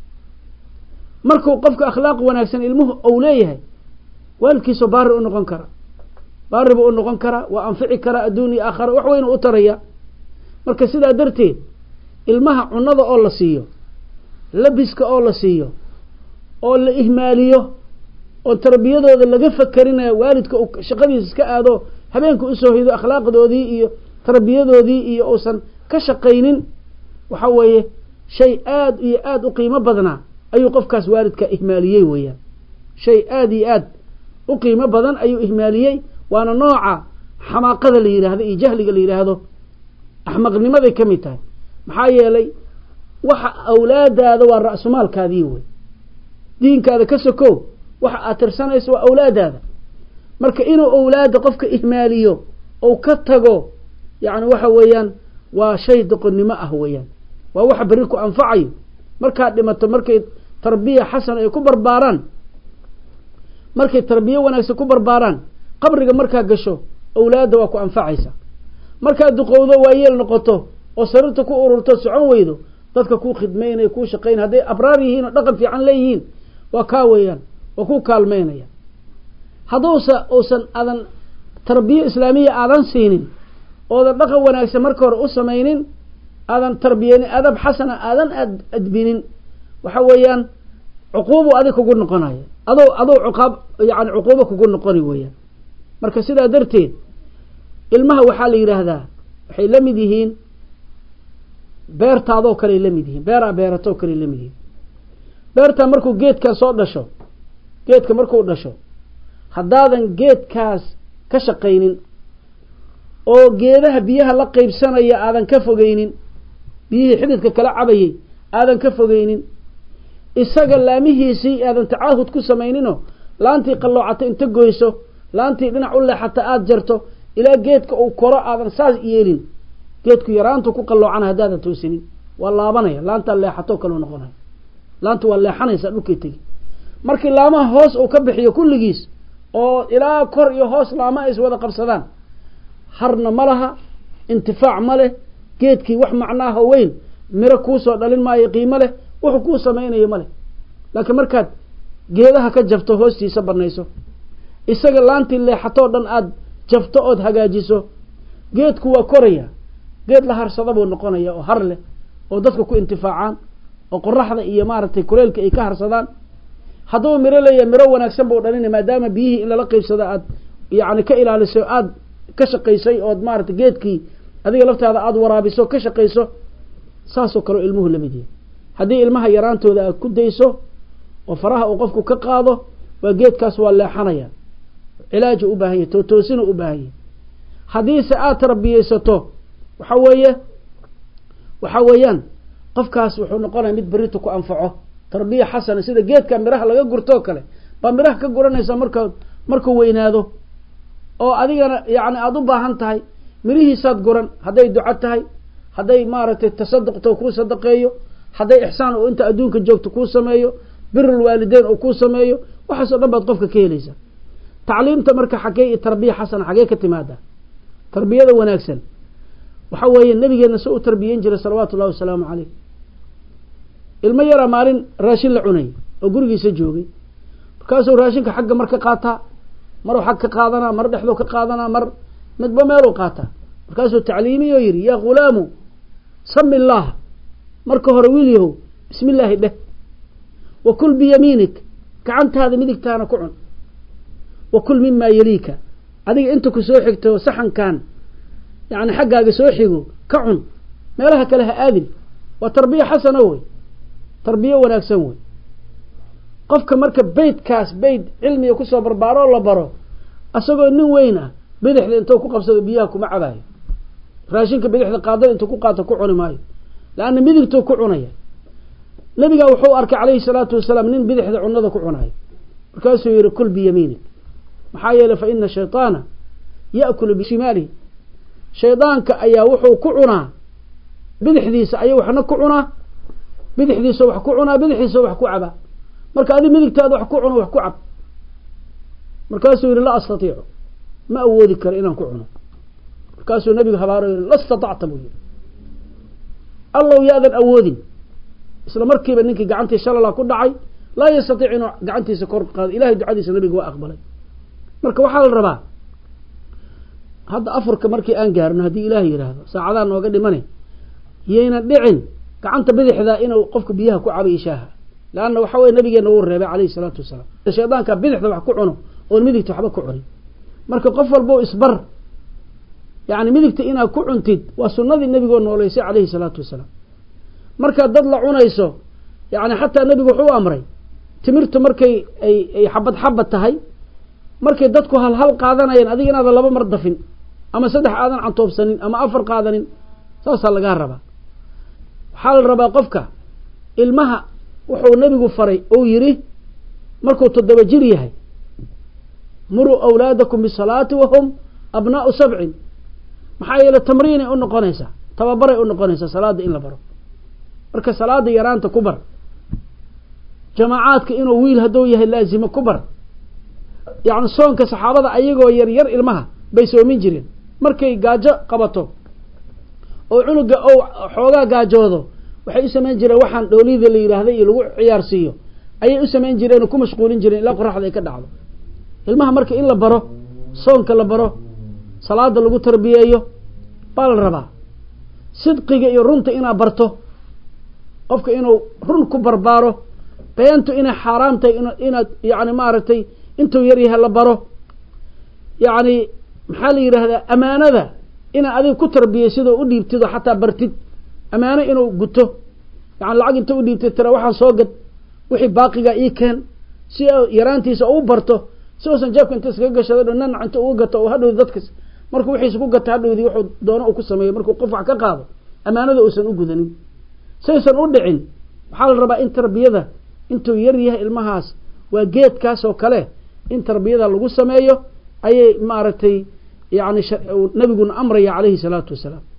markuu qofka akhlaaq wanaagsan ilmuhu ou leeyahay waalidkiisa baari u noqon kara baari buu u noqon karaa waa anfici karaa adduun iyo aakhara wax weynu u taraya marka sidaa darteed ilmaha cunada oo la siiyo labiska oo la siiyo oo la ihmaaliyo oo tarbiyadooda laga fakerinayo waalidka uu shaqadiisa iska aado habeenka usoo hido akhlaaqdoodii iyo tarbiyadoodii iyo uusan ka shaqaynin waxa weeye shay aada iyo aada u qiimo badnaa ayuu qofkaas waalidka ihmaaliyey weeyaan shay aada iyo aad u qiimo badan ayuu ihmaaliyey waana nooca xamaaqada la yidhaahdo iyo jahliga la yidhaahdo axmaqnimaday ka mid tahay maxaa yeelay waxa awlaadaada waa ra-sumaalkaadii wey diinkaada ka sokow waxa aad tirsanayso waa awlaadaada marka inuu awlaada qofka ihmaaliyo ou ka tago yacni waxa weeyaan waa shay doqonnimo ah weeyaan waa waxa berri ku anfacayo markaad dhimato markay tarbiya xasan ay ku barbaaraan markay tarbiya wanaagsan ku barbaaraan qabriga markaa gasho awlaadda waa ku anfacaysa markaad duqowdo waa yeel noqoto oo sariirta ku ururto socon weydo dadka kuu khidmaynaya kuu shaqaynaya hadday abraar yihiin oo dhaqan fiican leeyihiin waa kaa weeyaan waa ku kaalmaynaya hadduusa uusan adan tarbiya islaamiya aadan siinin oodan dhaqan wanaagsan marka hore u samaynin aadan tarbiyeynin adab xasana aadan adbinin waxa weeyaan cuquubu adig kugu noqonaya adoo adoo cuqaab yani cuquubo kugu noqoni weeyaan marka sidaa darteed ilmaha waxaa la yidhaahdaa waxay la mid yihiin beertaadoo kaley la mid yihiin beeraa beeratoo kaley la mid yihiin beertaa markuu geedkaa soo dhasho geedka markuu dhasho haddaadan geedkaas ka shaqaynin oo geedaha biyaha la qeybsanaya aadan ka fogeynin biyihii xididka kala cabayay aadan ka fogeynin isaga laamihiisii aadan tacaahud ku samayninoo laantii qalloocata inta goyso laantii dhinac u leexata aada jarto ilaa geedka uu koro aadan saas yeelin geedku yaraantu ku qalloocana haddaadan toosinin waa laabanaya laanta leexato kale noqonaya laanta waa leexanaysa dhulkay tagi markii laamaha hoos uu ka bixiyo kulligiis oo ilaa kor iyo hoos laama ay wada qabsadaan harna malaha intifaac male geedkii wax macnaaha weyn miro ku soo dhalin maayo qiimo leh wuxuu ku sameeyay male laakiin markaad geedaha ka jabto hoostiisa banayso isaga laantii leexato dhan aad jabto oo hagaajiso geedku waa koraya geed la harsada buu noqonaya oo har leh oo dadku ku intifaacaan oo qoraxda iyo maaragtay kuleelka ay ka harsadaan hadduu miro leeyahay miro wanaagsan buu dhalin maadaama biyihii in la qaybsado aad yaani ka ilaaliso aad ka shaqaysay oo maaragtay geedkii adiga laftaada aad waraabiso ka shaqayso saasoo kale ilmuhu lamidii haddii ilmaha yaraantooda aad ku dayso oo faraha uu qofku ka qaado waa geedkaas waa leexanaya cilaaj u baahan yahay toosin u baahan yahay haddii se aad tarbiyeysato waxa weeye waxa weeyaan qofkaas wuxuu noqonayaa mid barito ku anfaco tarbiya xasana sida geedka miraha laga gurto kale ba miraha ka guranaysa marka markuu weynaado oo adigana yaani aad u baahan tahay mirihiisaad guran haday duco tahay haday maaragtay tasadduqto ku sadaqeeyo haday ihsaan oo inta adduunka joogto ku sameeyo birrul waalideyn oo ku sameeyo waxa soo dhan baad qofka ka helaysa tacliimta marka xagee tarbiya xasana xagee ka timaada tarbiyada wanaagsan waxa weeye nabigeena soo tarbiyeyn jiray salawaatu Ilaahi wasalaamu alayhi ilma yara maalin raashin la cunay oo gurigiisa joogay markaasuu raashinka xagga marka qaata mar xag ka qaadana mar dhexdo ka qaadana mar midba meel u qaata markaasuu tacliimiyo yiri ya ghulaamu sami Allah marka hore wiiliyo bismillah dheh wa kul bi yaminik gacantaada midigtaana ku cun wa kul mimma yalika adiga inta ku soo xigto saxankan yaani xaggaaga soo xigo ka cun meelaha kale ha aadin wa tarbiya xasana way tarbiya wanaagsan way qofka marka beedkaas beed cilmiga ku soo barbaaro la baro asagoo nin weyn ah bidixda intuu ku qabsado biyaha kuma cabaayo raashinka bidixda qaadada intuu ku qaato ku cuni maayo laana midigtuu ku cunaya nabiga wuxuu arkay calayhi salaatu wasalaam nin bidixda cunada ku cunayo markaasuu yiri kul bi yaminik maxaa yeelay fa inna shaytaana yaakulu bi shimali shaydaanka ayaa wuxuu ku cunaa bidixdiisa ayuu waxna ku cunaa bidixdiisa wax ku cunaa bidixdiisa wax ku caba marka adi midigtaada wax ku cuno wax ku cab markaasuu yiri la astatiicu ma awoodi karo inaan ku cuno markaasuu nabiga habaaro yiri la istata'ta buu yiri Allah yaadan awoodin isla markiiba ninkii gacantii shalala ku dhacay la yastatiicu inuu gacantiisa kor qaado ilaahay ducadiisa nabiga waa aqbalay marka waxa la rabaa hadda afurka markii aan gaarno hadii ilaahay yiraahdo saacadaha nooga dhimanay yeena dhicin gacanta bidixda inuu qofku biyaha ku cabay shaaha laana waxa weey nabigeena uu reebay calayhi salaatu wasalaam shaydaanka bidixda wax ku cuno oo midigta waxba ku cunin marka qof walba isbar yaani midigta ina ku cuntid waa sunnadii nabiga nooleysay calayhi salaatu wasalaam marka dad la cunayso yaani hatta nabigu wuxuu amray timirtu markay ay ay xabad xabad tahay markay dadku hal hal qaadanayeen adiga inaad laba mar dafin ama saddex aadan cantoobsanin ama afar qaadanin saasa laga rabaa waxa la rabaa qofka ilmaha wuxuu nabigu faray oo yiri markuu toddoba jir yahay muru awlaadakum bisalaati wa hum abnaa'u sab'in maxaa yeelay tamriin ay u noqonaysa tababar ay u noqonaysa salaada in la baro marka salaada yaraanta ku bar jamaacadka inuu wiil haduu yahay laazima ku bar yaani soonka saxaabada ayagoo yar yar ilmaha bay soomin jireen markay gaajo qabato oo cunuga oo xoogaa gaajoodo waxay u sameyn jireen waxaan dhoolida la yiraahday iyo lagu ciyaarsiyo ayay u sameyn jireen ku mashquulin jireen ilaa qorraxda ay ka dhacdo ilmaha marka in la baro soonka la baro salaada lagu tarbiyeeyo bal raba sidqiga iyo runta ina barto qofka inuu run ku barbaaro beento ina xaraamtay ina yaani maaragtay intuu yar yahay la baro yaani maxaa la yiraahdaa amaanada ina adiga ku tarbiyeysido u dhiibtido xataa bartid amaano inuu guto yaani lacag inta u dhiibtay tira waxaan soo gad wixii baaqiga ii keen si yaraantiisa uu barto si uusan jeebka inta iska gashado dhanaan inta uu gato oo hadhow dadka markuu wixii isku gato hadhowdii wuxuu doono uu ku sameeyo markuu qof wax ka qaado amaanada uusan u gudanin saysan u dhicin waxa la rabaa in tarbiyada intuu yar yahay ilmahaas waa geedkaas oo kale in tarbiyada lagu sameeyo ayay maaragtay yaani nabiguna amray calayhi salaatu wasalaam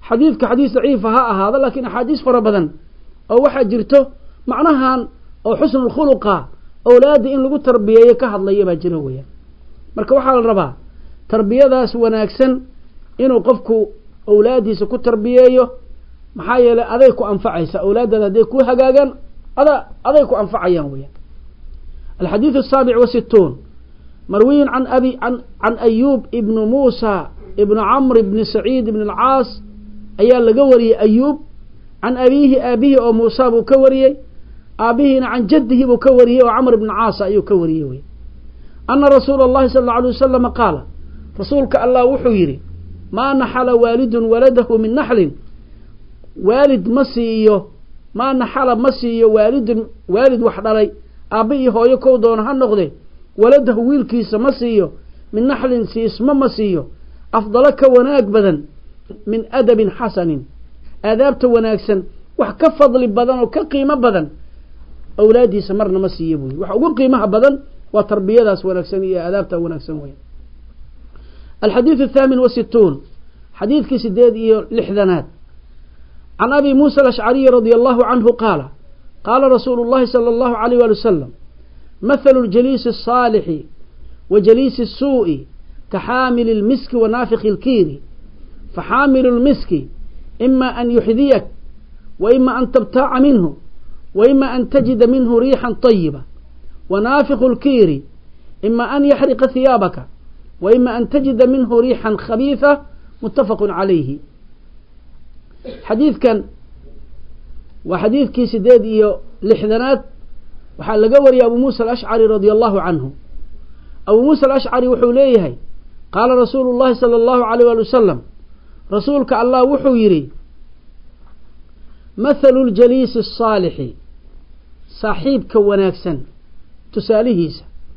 xadiidka xadiis daciifa ha ahaado laakiin axaadiis fara badan oo waxaa jirto macnahan oo xusnul khuluqa awlaada in lagu tarbiyeeyo ka hadlaya baa jira weeyaan. marka waxaa la rabaa tarbiyadaas wanaagsan inuu qofku awlaadiisa ku tarbiyeeyo, maxaa yeelay aday ku anfacaysa awlaadada hadday ku hagaagaan ada aday ku anfacayaan weeyaan. الحديث السابع والستون مروي عن أبي عن عن أيوب ابن موسى ابن عمرو بن سعيد بن العاص أيال لجوري أيوب عن أبيه أبيه أو موسى بكوري أبيه عن جده بكوري وعمر بن عاص أيو كوري أن رسول الله صلى الله عليه وسلم قال رسولك الله وحيري ما نحل والد ولده من نحل والد مسيو ما نحل مسيو والد والد وحدري أبيه هو يكودون هالنقطة ولده ويلكيس مسيو من نحل سيس ما مسيو أفضلك وناك بدن من أدب حسن آدابت وناكسا وحكفضل بدن وكقيمة بدن أولادي سمرنا مسيبوي وحقول قيمة بدن وتربية داس وناكسانية آدابت وناكسانوين. الحديث الثامن والستون حديث كسداد لحذنات عن أبي موسى الأشعري رضي الله عنه قال قال رسول الله صلى الله عليه وسلم مثل الجليس الصالح وجليس السوء كحامل المسك ونافخ الكير فحامل المسك إما أن يحذيك وإما أن تبتاع منه وإما أن تجد منه ريحا طيبة ونافخ الكير إما أن يحرق ثيابك وإما أن تجد منه ريحا خبيثة متفق عليه. حديث كان وحديث كي سداد إيو لحذنات وحال لقوري أبو موسى الأشعري رضي الله عنه. أبو موسى الأشعري وحوليه قال رسول الله صلى الله عليه وسلم رسولك الله وحويري مثل الجليس الصالح صاحبك وناكسا تساليه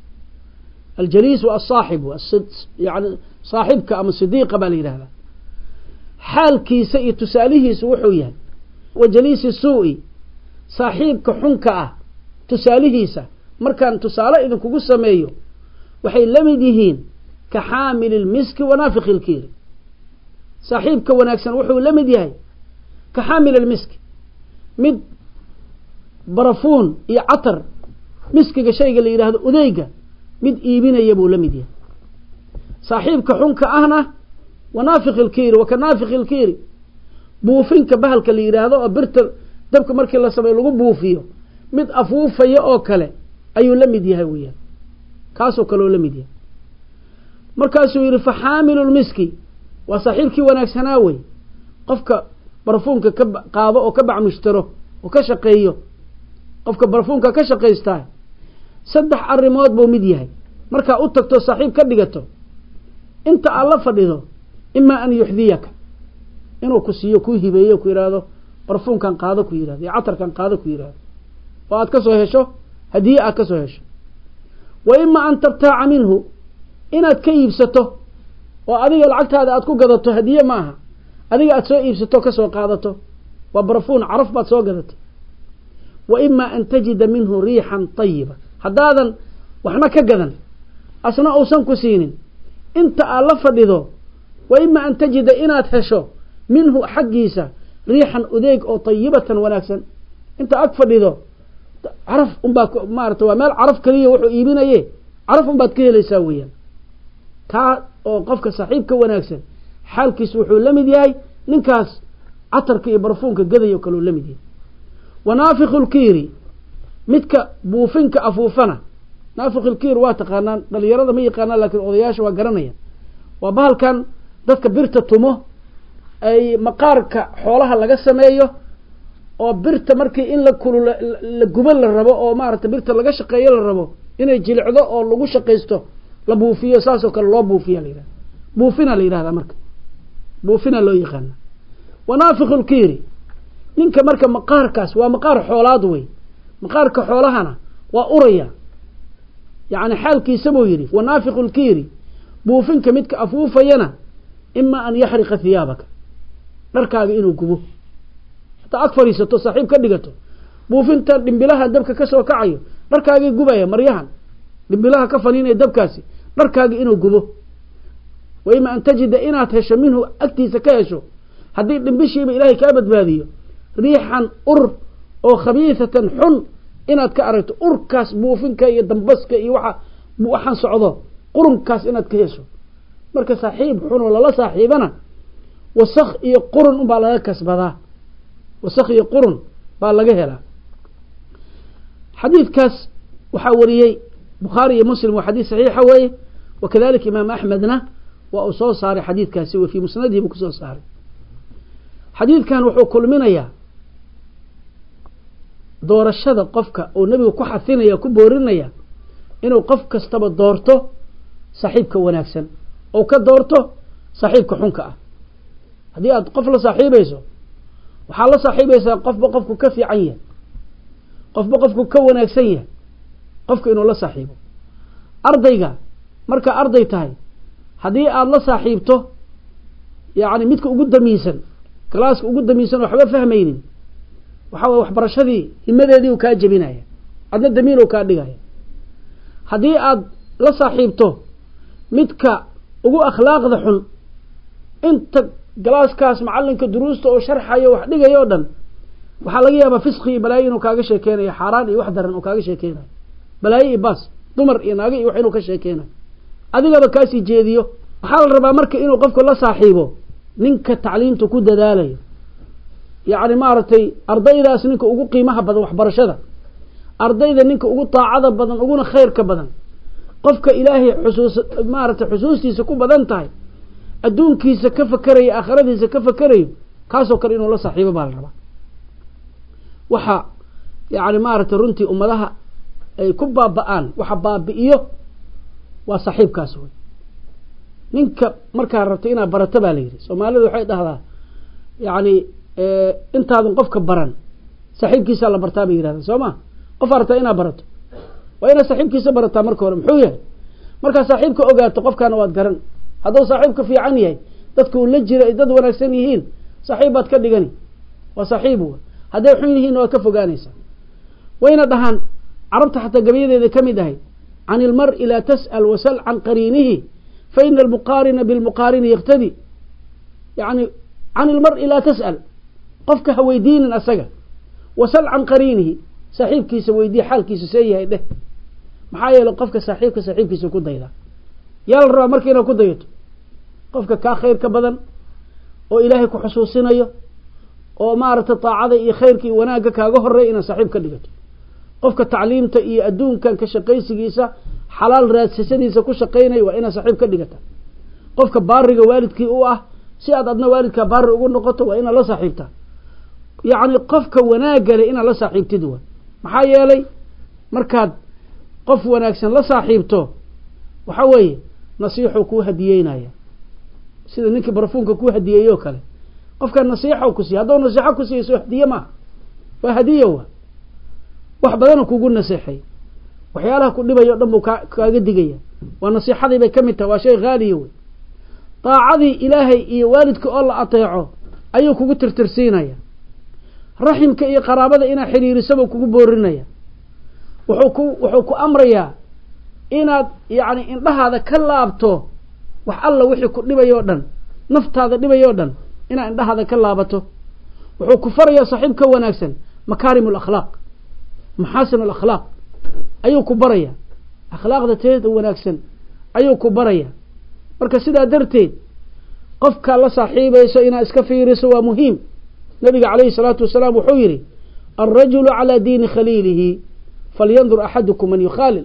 الجليس والصاحب يعني صاحبك أم الصديق بالي هذا حال كيسي تساليه سوحويا وجليس السوء صاحبك حنكأ تساليه مركان تسالة إذن كوكو سميو وحي لمديهين كحامل المسك ونافخ الكير. صاحبك وناكسا وحو لمديهين كحامل المسك مد برفون يا عطر مسك شيء اللي يراهد أذيقة مد إيبين يبو لمديه. صاحبك حنك أهنا ونافخ الكير وكنافخ الكير بوفينك بهلك اللي يراهد وبرت دبك مركي الله سبحانه لغو بوفيه مد أفوف يأوكله أيو لمديه ويا كاسو كلو لمديه مركاسو يرفع حامل المسكي وصاحبك وناكسناوي قفك برفونك كب قاضي أو كبع مشتره وكشقيه قفك برفونك كشقيستاه صدح الرماد بو مديهي مركا أتكتو صاحب كدقته انت الله فضيده إما أن يحذيك إنه كسيو كوي هبايو كويرادو برفون كان قاضي كويرادو عطر كان قاضي كويرادو وقد كسو هشو هدية كسو هشو وإما أن تبتاع منه إنك كيبسته وأذيك العقد هذا أتكو قضته هدية معها أذيك أتسو إيبسته كسو قاضته وبرفون عرف ما تسو قضته وإما أن تجد منه ريحا طيبة هذا وحنا كجذن أصنع أوسن كسين أنت ألف ذو وإما أن تجد إنات هشو منه حقيسة ريحا أذيك أو طيبة وناكسا أنت أكفر ذو عرف أم باك مارت ومال عرف كليه وحو إيبين إيه عرف أم باك كليه ليساويا كا أو قفك صاحبك وناكسا حالك سوحو لمدياي ننكاس عطرك إبرفونك قذي يوكلو لمدي. ونافخ الكيري midka buufinka afuufana naafiq ilkiir waa taqaanaan dhalinyarada ma yaqaanaan laakiin odayaasha waa garanayaan waa bahalkan dadka birta tumo ay maqaarka xoolaha laga sameeyo oo birta markii in la kulu la guban la rabo oo maaragtay birta laga shaqeeyo la rabo inay jilicdo oo lagu shaqeysto la buufiyo saas oo kale loo buufiyo la yiraahdo buufina la yiraahdo marka buufina loo yaqaan wanaafiq ilkiir ninka marka maqaarkaas waa maqaar xoolaad way مقارك حولهنا وأريا يعني حالك يسمو يري ونافق الكيري بوفنك متك أفوفا ينا إما أن يحرق ثيابك نركاق إنو كبو حتى أكفر يستو صاحب كدقته بوفنك دنبلاها دبك كسو كعيو نركاق قبايا مريحا دنبلاها كفنين دبكاسي نركاق إنو كبو وإما أن تجد إنا تهش منه أكتي سكايشو haddii dhimbishiiba ilaahay kaa badbaadiyo riixan ur oo khabiisatan xun inaad ka aragto urkaas buufinka iyo dambaska iyo waxa waxaan socdo qurunkaas inaad ka hesho marka saaxiib xun oo lala saaxiibana wasakh iyo qurun baa laga kasbadaa wasakh iyo qurun baa laga helaa xadiidkaas waxaa wariyey bukhaari iyo muslim waa xadiis saxiixa weeye wakadalika imaam axmedna waa uu soo saaray xadiidkaasi w fii musnadihi buu kusoo saaray xadiidkan wuxuu kulminayaa doorashada qofka uu nabigu ku xafinaya ku boorinaya inuu qof kastaba doorto saaxiibka wanaagsan oo ka doorto saaxiibka xunka ah haddii aad qof la saaxiibayso waxaa la saaxiibaysaa qofba qofku ka fiican yahay qofba qofku ka wanaagsan yahay qofka inuu la saaxiibo ardayga markaa arday tahay haddii aada la saaxiibto yacni midka ugu damiinsan galaaska ugu damiinsan waxba fahmaynin waxaa waye waxbarashadii himadeedii uu kaa jebinaya adna damiin uu kaa dhigaya haddii aada la saaxiibto midka ugu akhlaaqda xun inta galaaskaas macalinka duruusta oo sharxayo wax dhigayo o dhan waxaa laga yaabaa fisqi iyo balaayo inuu kaaga sheekeynayo xaaraan iyo wax daran uu kaaga sheekeynayo balaayo iyo baas dumar iyo naago iyo wax inuu ka sheekeynayo adigaba kaasii jeediyo waxaa la rabaa marka inuu qofku la saaxiibo ninka tacliimta ku dadaalayo yacni maaragtay ardaydaas ninka ugu qiimaha badan waxbarashada ardayda ninka ugu taacada badan uguna khayrka badan qofka ilaahay xusuus maaragtay xusuustiisa ku badan tahay adduunkiisa ka fakerayo aakhiradiisa ka fakerayo kaasoo kale inuu la saaxiibo baa la rabaa waxa yacni maaragtay runtii ummadaha ay ku baaba-aan waxa baabi'iyo waa saaxiibkaas wey ninka markaa rabto inaad barato baa la yidhi soomaalidu waxay dhahdaa yacni intaadan qofka baran saaxiibkiisaa la bartaa bay yidhahdaan soo ma qof aragtaa inaad barato waa inaad saaxiibkiisa barataa marka hore muxuu yahay markaa saaxiibka ogaato qofkaana waad garan hadduu saaxiibka fiican yahay dadka uu la jira ay dad wanaagsan yihiin saaxiib baad ka dhigani waa saaxiib w hadday xun yihiin waad ka fogaanaysaa wayna dhahaan carabta xataa gabayadeeda ka mid ahay can ilmar-i laa tas'al wasal can qariinihi fa ina almuqaarina bilmuqaarini yaktadi yani can ilmar-i laa tas'al qofka ha weydiinin asaga wasal can qariinihi saaxiibkiisa weydii xaalkiisa see yahay dheh maxaa yeele qofka saaxiibka saaxiibkiisa ku daydaa yaa la rabaa marka inaad ku dayato qofka kaa khayrka badan oo ilaahay ku xusuusinayo oo maaragtay taacada iyo khayrka iyo wanaagga kaaga horeeya inaad saaxiib ka dhigato qofka tacliimta iyo adduunkan ka shaqaysigiisa xalaal raadsashadiisa ku shaqaynaya waa inaad saaxiib ka dhigata qofka baariga waalidkii u ah si aad adna waalidkaa baari ugu noqoto waa inaad la saaxiibtaa yacni qofka wanaagale inaad la saaxiibtid wa maxaa yeelay markaad qof wanaagsan la saaxiibto waxa weeye nasiixuu kuu hadiyeynaya sida ninkii barfuunka kuu hadiyeeyo kale qofkan nasiixa ku siiy hadduu nasiixo ku siiyo soo hadiye maaha waa hadiye wa wax badana kugu naseexay waxyaalaha ku dhibayo o dhan buu ka kaaga digaya waa nasiixadii bay ka mid tahay waa shay haaliya wey daacadii ilaahay iyo waalidka oo la ateeco ayuu kugu tirtirsiinaya raximka iyo qaraabada inaad xiriirisaba kugu boorinaya wuxuu ku wuxuu ku amrayaa inaad yacni indhahaada ka laabto wax alla wixii ku dhibayo o dhan naftaada dhibayo o dhan inaad indhahaada ka laabato wuxuu ku farayaa saaxiib ka wanaagsan makaarim alakhlaaq maxaasin alakhlaaq ayuu ku baraya akhlaaqda teeda wanaagsan ayuu ku baraya marka sidaa darteed qofkaa la saaxiibayso inaad iska fiiriso waa muhiim nabiga calayhi salaatu wasalaam wuxuu yidhi alrajulu calaa diini khaliilihi falyandur axadukum man yukhaalil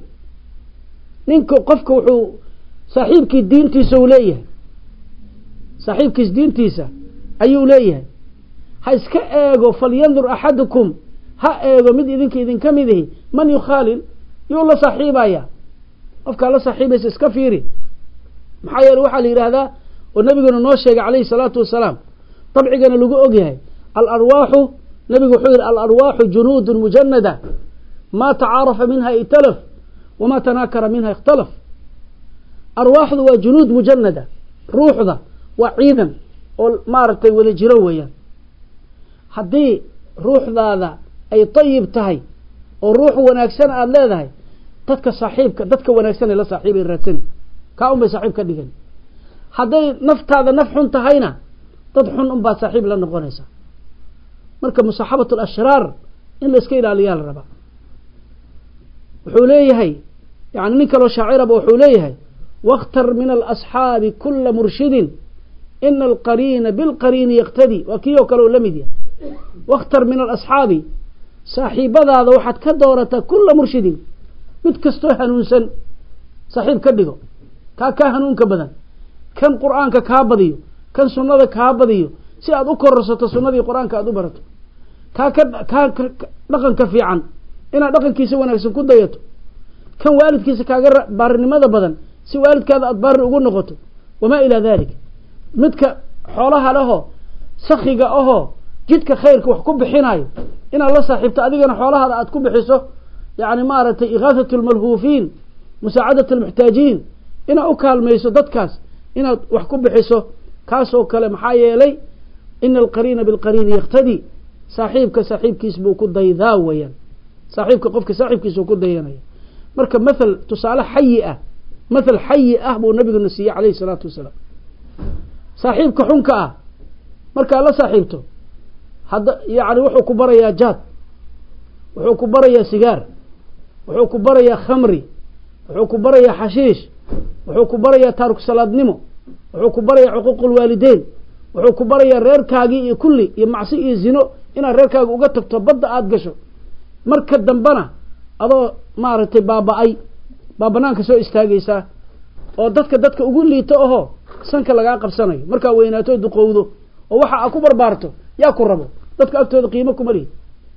ninka qofka wuxuu saaxiibkii diintiisa uu leeyahay saaxiibkiis diintiisa ayuu leeyahay ha iska eego falyandur axadukum ha eego mid idinka idinka mid ihi man yukhaalil yuu la saaxiibaya qofkaa la saaxiibaysa iska fiiri maxaa yeele waxaa la yidhaahdaa oo nabiguna noo sheegay calayhi salaatu wasalaam dabcigana lagu ogyahay alarwaaxu nabigu wuxuu yidhi alarwaaxu junuudun mujanada maa tacaarafa minha italaf wamaa tanaakara minha ikhtalaf arwaaxdu waa junuud mujanada ruuxda waa ciidan oo maaragtay wada jiro weeyaan haddii ruuxdaada ay dayib tahay oo ruux wanaagsan aada leedahay dadka saaxiibka dadka wanaagsan ay la saaxiibay raadsani kaa un bay saaxiib ka dhigan hadday naftaada naf xun tahayna dad xun un baad saaxiib la noqonaysaa marka musaaxabatu alashraar in la iska ilaaliyaa la rabaa wuxuu leeyahay yani nin kaloo shaaciraba wuxuu leeyahay wakhtar min alasxaabi kula murshidin ina alqariina bilqariini yaqtadi waa kii oo kale oo la mid yahay wakhtar min alasxaabi saaxiibadaada waxaad ka doorataa kula murshidin mid kastoo hanuunsan saaxiib ka dhigo kaa kaa hanuunka badan kan qur'aanka kaa badiyo kan sunnada kaa badiyo si aad u kororsato sunnadii qur'aanka aad u barato kaa ka kaa dhaqanka fiican inaad dhaqankiisa wanaagsan ku dayato kan waalidkiisa kaaga baarinimada badan si waalidkaada aad baarin ugu noqoto wamaa ilaa dalik midka xoolaha leho sakhiga ahoo jidka khayrka wax ku bixinayo inaad la saaxiibto adigana xoolahaada aad ku bixiso yani maaragtay igaathatu lmalhuufiin musaacadat almuxtaajiin inaad u kaalmayso dadkaas inaad wax ku bixiso kaasoo kale maxaa yeelay ina alqariina bilqariini yaqtadi saaxiibka saaxiibkiis buu ku daydaa weyaan saaxiibka qofka saaxiibkiisa ku dayanaya marka mathal tusaale xayi ah mathal xayi ah buu nabiguna siiyey calayhi salaatu wasalaam saaxiibka xunka ah markaad la saaxiibto hadda yani wuxuu ku barayaa jaad wuxuu ku barayaa sigaar wuxuu ku barayaa khamri wuxuu ku barayaa xashiish wuxuu ku barayaa taariku salaadnimo wuxuu ku barayaa xuquuqul waalideyn wuxuu ku barayaa reerkaagii iyo kulli iyo macsi iyo zino inaad reerkaaga uga tagto badda aada gasho marka dambana adoo maaragtay baaba-ay baa banaanka soo istaagaysaa oo dadka dadka ugu liito ahoo sanka lagaa qabsanayo markaa weynaato duqowdo oo waxa aad ku barbaarto yaa ku rabo dadka agtooda qiimo kuma lihid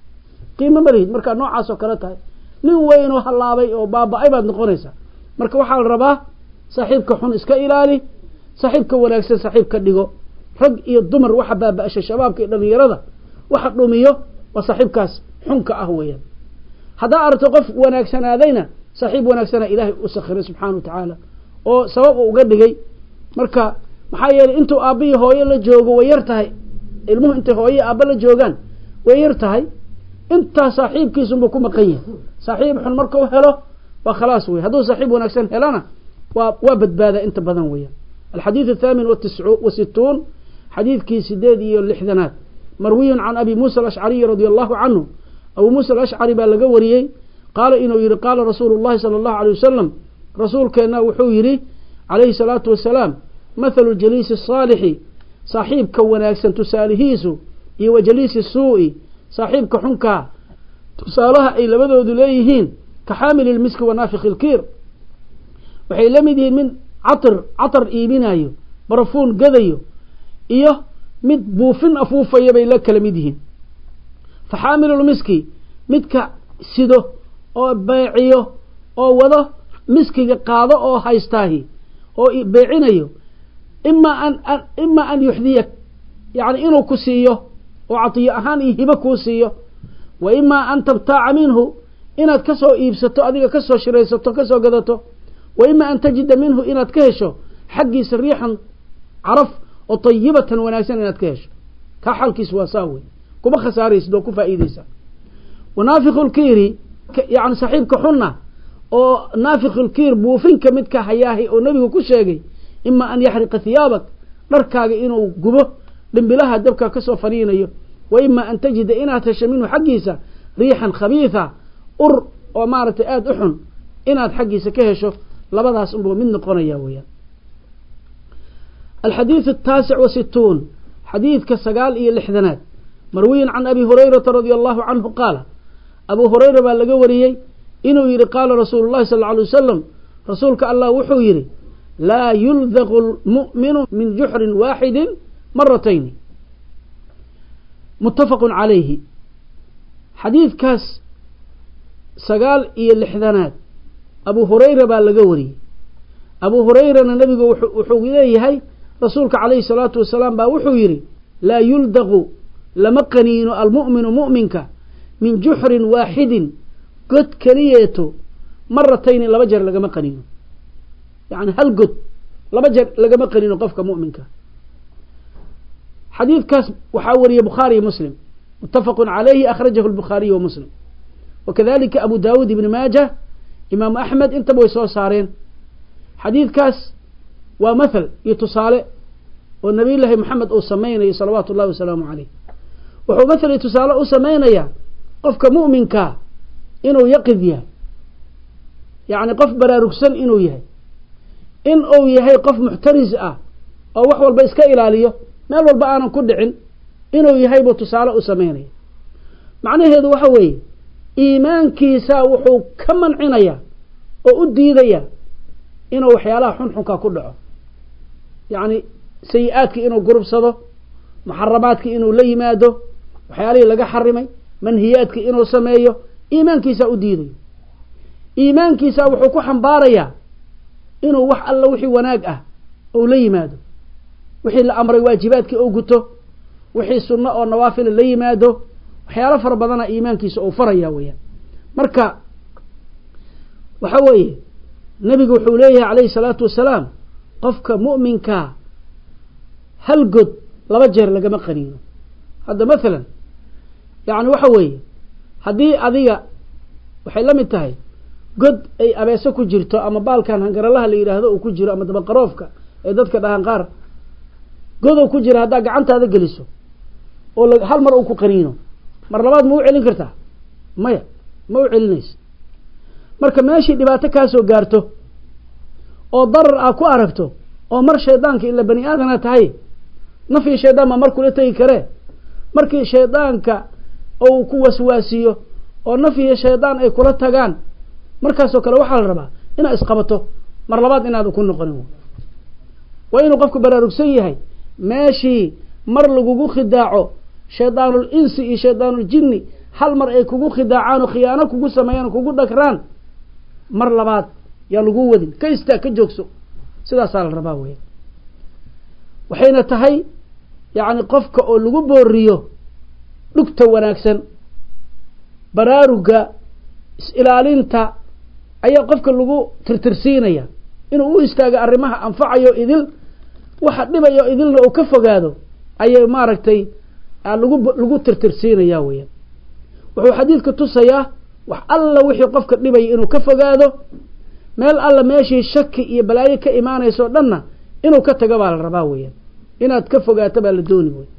qiimo ma lihid markaa noocaas oo kale tahay nin weyn oo hallaabay oo baaba-ay baad noqonaysaa marka waxaa la rabaa saaxiibka xun iska ilaali saaxiibka wanaagsan saaxiib ka dhigo rag iyo dumar waxa baaba-asha shabaabka iyo dhalinyarada waxa dhumiyo waa saaxiibkaas xunka ah weeyaan haddaa aragto qof wanaagsanaadayna saaxiib wanaagsana ilaahay u sakhiray subxaana wa tacaala oo sabab uu uga dhigay marka maxaa yeelay intuu aabba iyo hooyo la joogo way yar tahay ilmuhu intay hooyo aabba la joogaan way yar tahay intaa saaxiibkiisunbuu ku maqan yahay saaxiib xun markau helo waa khalaas wey hadduu saaxiib wanaagsan helana waa waa badbaadaa inta badan weeyaan alxadiid athaamin watiscu wasituun xadiidkii sideed iyo lixdanaad marwiyun can abi muusa alashcariyi radia allahu canhu abuu muusa alashcari baa laga wariyey qaala inuu yihi qaala rasuulu llahi sala allahu alay wasalam rasuulkeenna wuxuu yihi calayhi salaatu wasalaam mathalu jaliisi asaalixi saaxiibka wanaagsan tusaalihiisu iyo wa jaliisi suu'i saaxiibka xunkaa tusaalaha ay labadoodu leeyihiin ka xaamili lmiski wa naafiki ilkiir waxay la mid yihiin mid catir catar iibinayo barafuun gadayo iyo mid buufin afuufaya bay la kala mid yihiin fa xaamilu lmiski midka sido oo beeciyo oo wado miskiga qaado oo haystaahi oo beecinayo ima an ima an yuxdiyak yani inuu ku siiyo oo catiyo ahaan iyo hibo kuu siiyo wa imaa an tabtaaca minhu inaad ka soo iibsato adiga ka soo shiraysato ka soo gadato wa ima an tajida minhu inaad ka hesho xaggiisa riixan caraf oo tayibatan wanaagsan inaad ka hesho kaa xalkiis waa saa wey kuma khasaaraysid oo ku faa'iideysa wa naafiku lkiiri yani saaxiibka xunna oo naafiku lkiir buufinka midka hayaahay oo nebigu ku sheegay ima an yaxriqa hiyaabak dharkaaga inuu gubo dhimbilaha dabka ka soo faniinayo wa ima an tajida inaad hesho minhu xaggiisa riixan khabiitha ur oo maaragtay aada u xun inaad xaggiisa ka hesho labadaas unbuu mid noqonaya weeyaan alxadiid ataasic wasituun xadiidka sagaal iyo lixdanaad marwiyin can abi hurayrata radia allahu canhu qaala abuu hurayra baa laga wariyey inuu yihi qaala rasuulu llahi sal alla alay wasalam rasuulka allah wuxuu yihi laa yuldaqu lmu'minu min juxrin waaxidin maratayni muttafaqun calayhi xadiidkaas sagaal iyo lixdanaad abuu hurayra baa laga wariyey abuu hurayrana nebigu wuxuu leeyahay rasuulka calayhi salaatu wasalaam baa wuxuu yihi laa yuldaqu lama qaniino almu'minu mu'minka min juxrin waaxidin god keliyeeto maratayni laba jeer lagama qaniino yani hal god laba jeer lagama qaniino qofka mu'minka xadiidkaas waxaa wariyey bukhaari iyo muslim muttafaqun calayhi akhrajahu lbukhaariyu wa muslim wakadalika abu daawuud ibni maaja imaamu axmed intaba way soo saareen xadiidkaas waa mathal iyo tusaale والنبي الله محمد أو سمينا صلوات الله وسلامه عليه وهو مثل تسالة أو سمينا قفك مؤمن كا إنه يقظ يه يعني قف بلا ركسن إنه يه إن أو يهي قف محترز أه أو وحول بإسكا إلاليه مال والبقانا كدعن إنه يهي بتسالة أو سمينا معنى هذا وحوي إيمان كيسا وحو كمن عنايا وأدي ذيا إنه وحيالها حنحكا كدعه يعني سيئاتك إنه قرب صده محرماتك إنه لي ماده وحيالي لقى حرمي منهياتك إنه سمايه إيمان كيسا أدي ذي إيمان كيسا وحو كحن باريا إنه وح الله وحي وناقه أو لي ماده وحي الأمر واجباتك أو قته وحي السنة أو النوافل لي ماده وحيالا فربضنا إيمان كيسا أو فريا ويا مركا وحوي نبي حوليه عليه الصلاة والسلام قفك مؤمنك هل قد لبجر لقى مقنينه هذا مثلا يعني وحوي هذه هذه وحي لم ينتهي قد أي أبيسا كجرته أما بالكان هنقر الله اللي يرى هذا وكجره أما دبقروفك أي ذاتك ده هنقار قد وكجره هذا قعنت هذا قلسه ولا هل مرة وكو قنينه مرة بعد مو علن كرتها ما مو علنيس marka meeshii dhibaato ka soo gaarto oo darar ah ku aragto oo mar shaydaanka ila bani aadana tahay nafi shaydaan ma markuu la tayi kare markii shaydaanka oo ku waswaasiyo oo nafi shaydaan ay kula tagaan markaas oo kale waxa la rabaa inaad isqabato mar labaad inaad ku noqonin waa inuu qofku baraarugsan yahay meeshii mar lagugu khidaaco shaydaanul insi iyo shaydaanul jinni hal mar ay kugu khidaacaan oo khiyaano kugu sameeyaan kugu dhakraan mar labaad yaa lagu wadin ka istaa ka joogso sidaas la rabaa weey waxayna tahay yaani qofka oo lagu booriyo dhugta wanaagsan baraaruga ilaalinta ayaa qofka lagu tirtirsiinaya inuu u istaago arrimaha anfacayo idil waxa dhibayo idilna uu ka fogaado ayay maaragtay lagu lagu tirtirsiinaya weey wuxuu xadiidka tusayaa wax alla wixii qofka dhibay inuu ka fogaado meel alla meeshii shaki iyo balaayo ka iimaanayso dhanna inuu ka tago baa la rabaa weeyaan inaad ka fogaato baa la dooni weey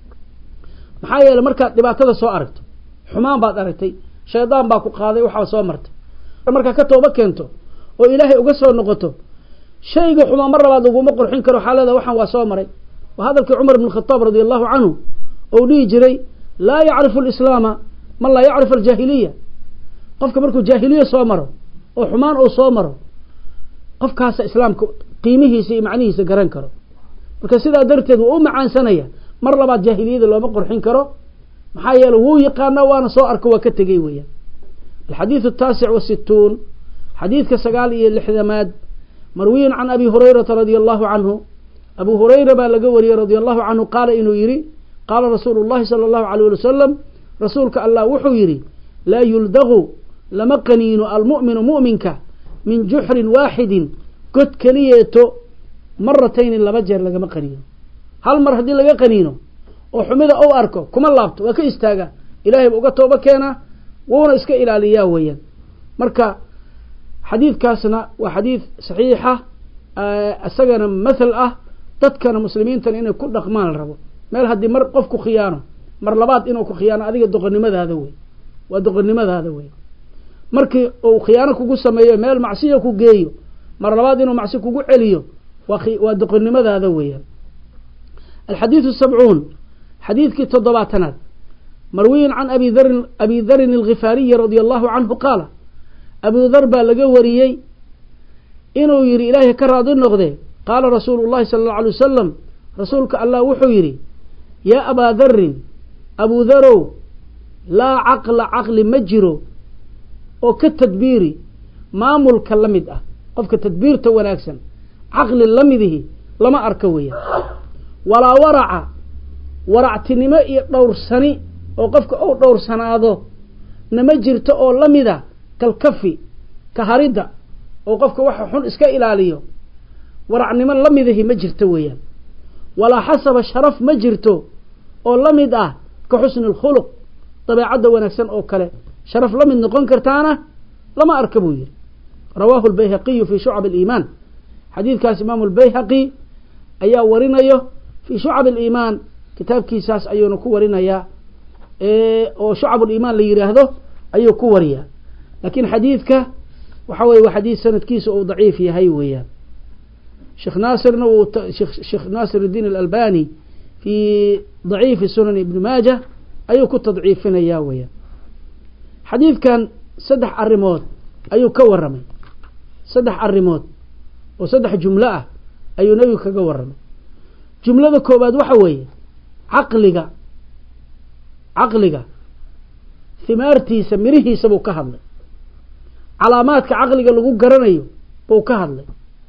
maxaa yeelay marka dhibaatada soo aragto xumaan baad aragtay shaydaan baa ku qaaday waxa soo martay marka ka tooba keento oo ilaahay uga soo noqoto shayga xumaan mar labaad ugu ma qurxin karo xaalada waxan waa soo maray wa hadalka Umar ibn Khattab radiyallahu anhu oo dhigi jiray la ya'rifu al-islaam man la ya'rifu al-jahiliyya qofka markuu jaahiliya soo maro oo xumaan oo soo maro qofkaas islaamka qiimihiisa iyo macnihiisa garan karo marka sidaa darteed uu macaansanaya mar labaad jaahiliyada looma qurxin karo maxaa yeelay wuu yaqaana waana soo arko waa ka tagay weeyaan الحديث التاسع والستون حديث كسقال إيه اللحدماد مروي عن أبي هريرة رضي الله عنه أبو هريرة بالقوري رضي الله عنه قال إنه يري قال رسول الله صلى الله عليه وسلم رسولك الله وحو يري لا يلدغ لمقنين المؤمن مؤمنك من جحر واحد قد كليته مرتين لبجر لقى مقنين هل مرة دي لقى قنينه وحمد أو أركو كما اللابت وكي استاقى إلهي بقى بكينا وونا اسكا إلاليا ويا مركا حديث كاسنا وحديث صحيحة أساقنا مثل أه تدكنا مسلمين تن إنه كل دخمان الربو مال هدي مر قفكو خيانه مر لبات إنه كو خيانه أذيك دقني ماذا هذا وي ودقني ماذا هذا وي مركي أو خيانه كو سميه مال معصية كو جيو مر لبات إنه معصية كو عليو ودقني ماذا هذا وي الحديث السبعون حديث كي تضباتنا مروي عن أبي ذر أبي ذر الغفاري رضي الله عنه قال أبو ذر بالقوري إنه يري إلهي كراد النغذي قال رسول الله صلى الله عليه وسلم رسولك الله وحو يري يا أبا ذر أبو ذر لا عقل عقل مجرو أو كالتدبيري ما ملك اللمدة قفك التدبير توناكسا عقل اللمده لما أركوية ولا ورع ورعتني ما دور سني oo qofka oo dhowr sanaado nama jirto oo lamida kal kafi ka harida oo qofka waxa xun iska ilaaliyo waracnimo lamidahi ma jirto weeyaan wala hasaba sharaf ma jirto oo lamid ah ka xusnul khuluq tabiicada wanaagsan oo kale sharaf lamid noqon kartaana lama arkabu yiri rawahu al-bayhaqi fi shu'ab al-iman hadithkaas imam al-bayhaqi ayaa warinayo في شعب الإيمان كتاب كيساس أيون كورنا يا إيه أو شعب الإيمان اللي يرهده أيو كوريا لكن حديثك وحوي وحديث سنة كيس أو ضعيف يا هيويا شيخ ناصر نو شيخ شيخ ناصر الدين الألباني في ضعيف سنن ابن ماجه أيو كنت ضعيفنا يا ويا حديث كان سدح الريموت أيو كورمي سدح الريموت وسدح جملة أيو نبي كورمي جملة كوباد وحوي عقلك عقلك ثمارتي سمره سبو كهضل علاماتك عقلك لغو قرنيو بو كهضل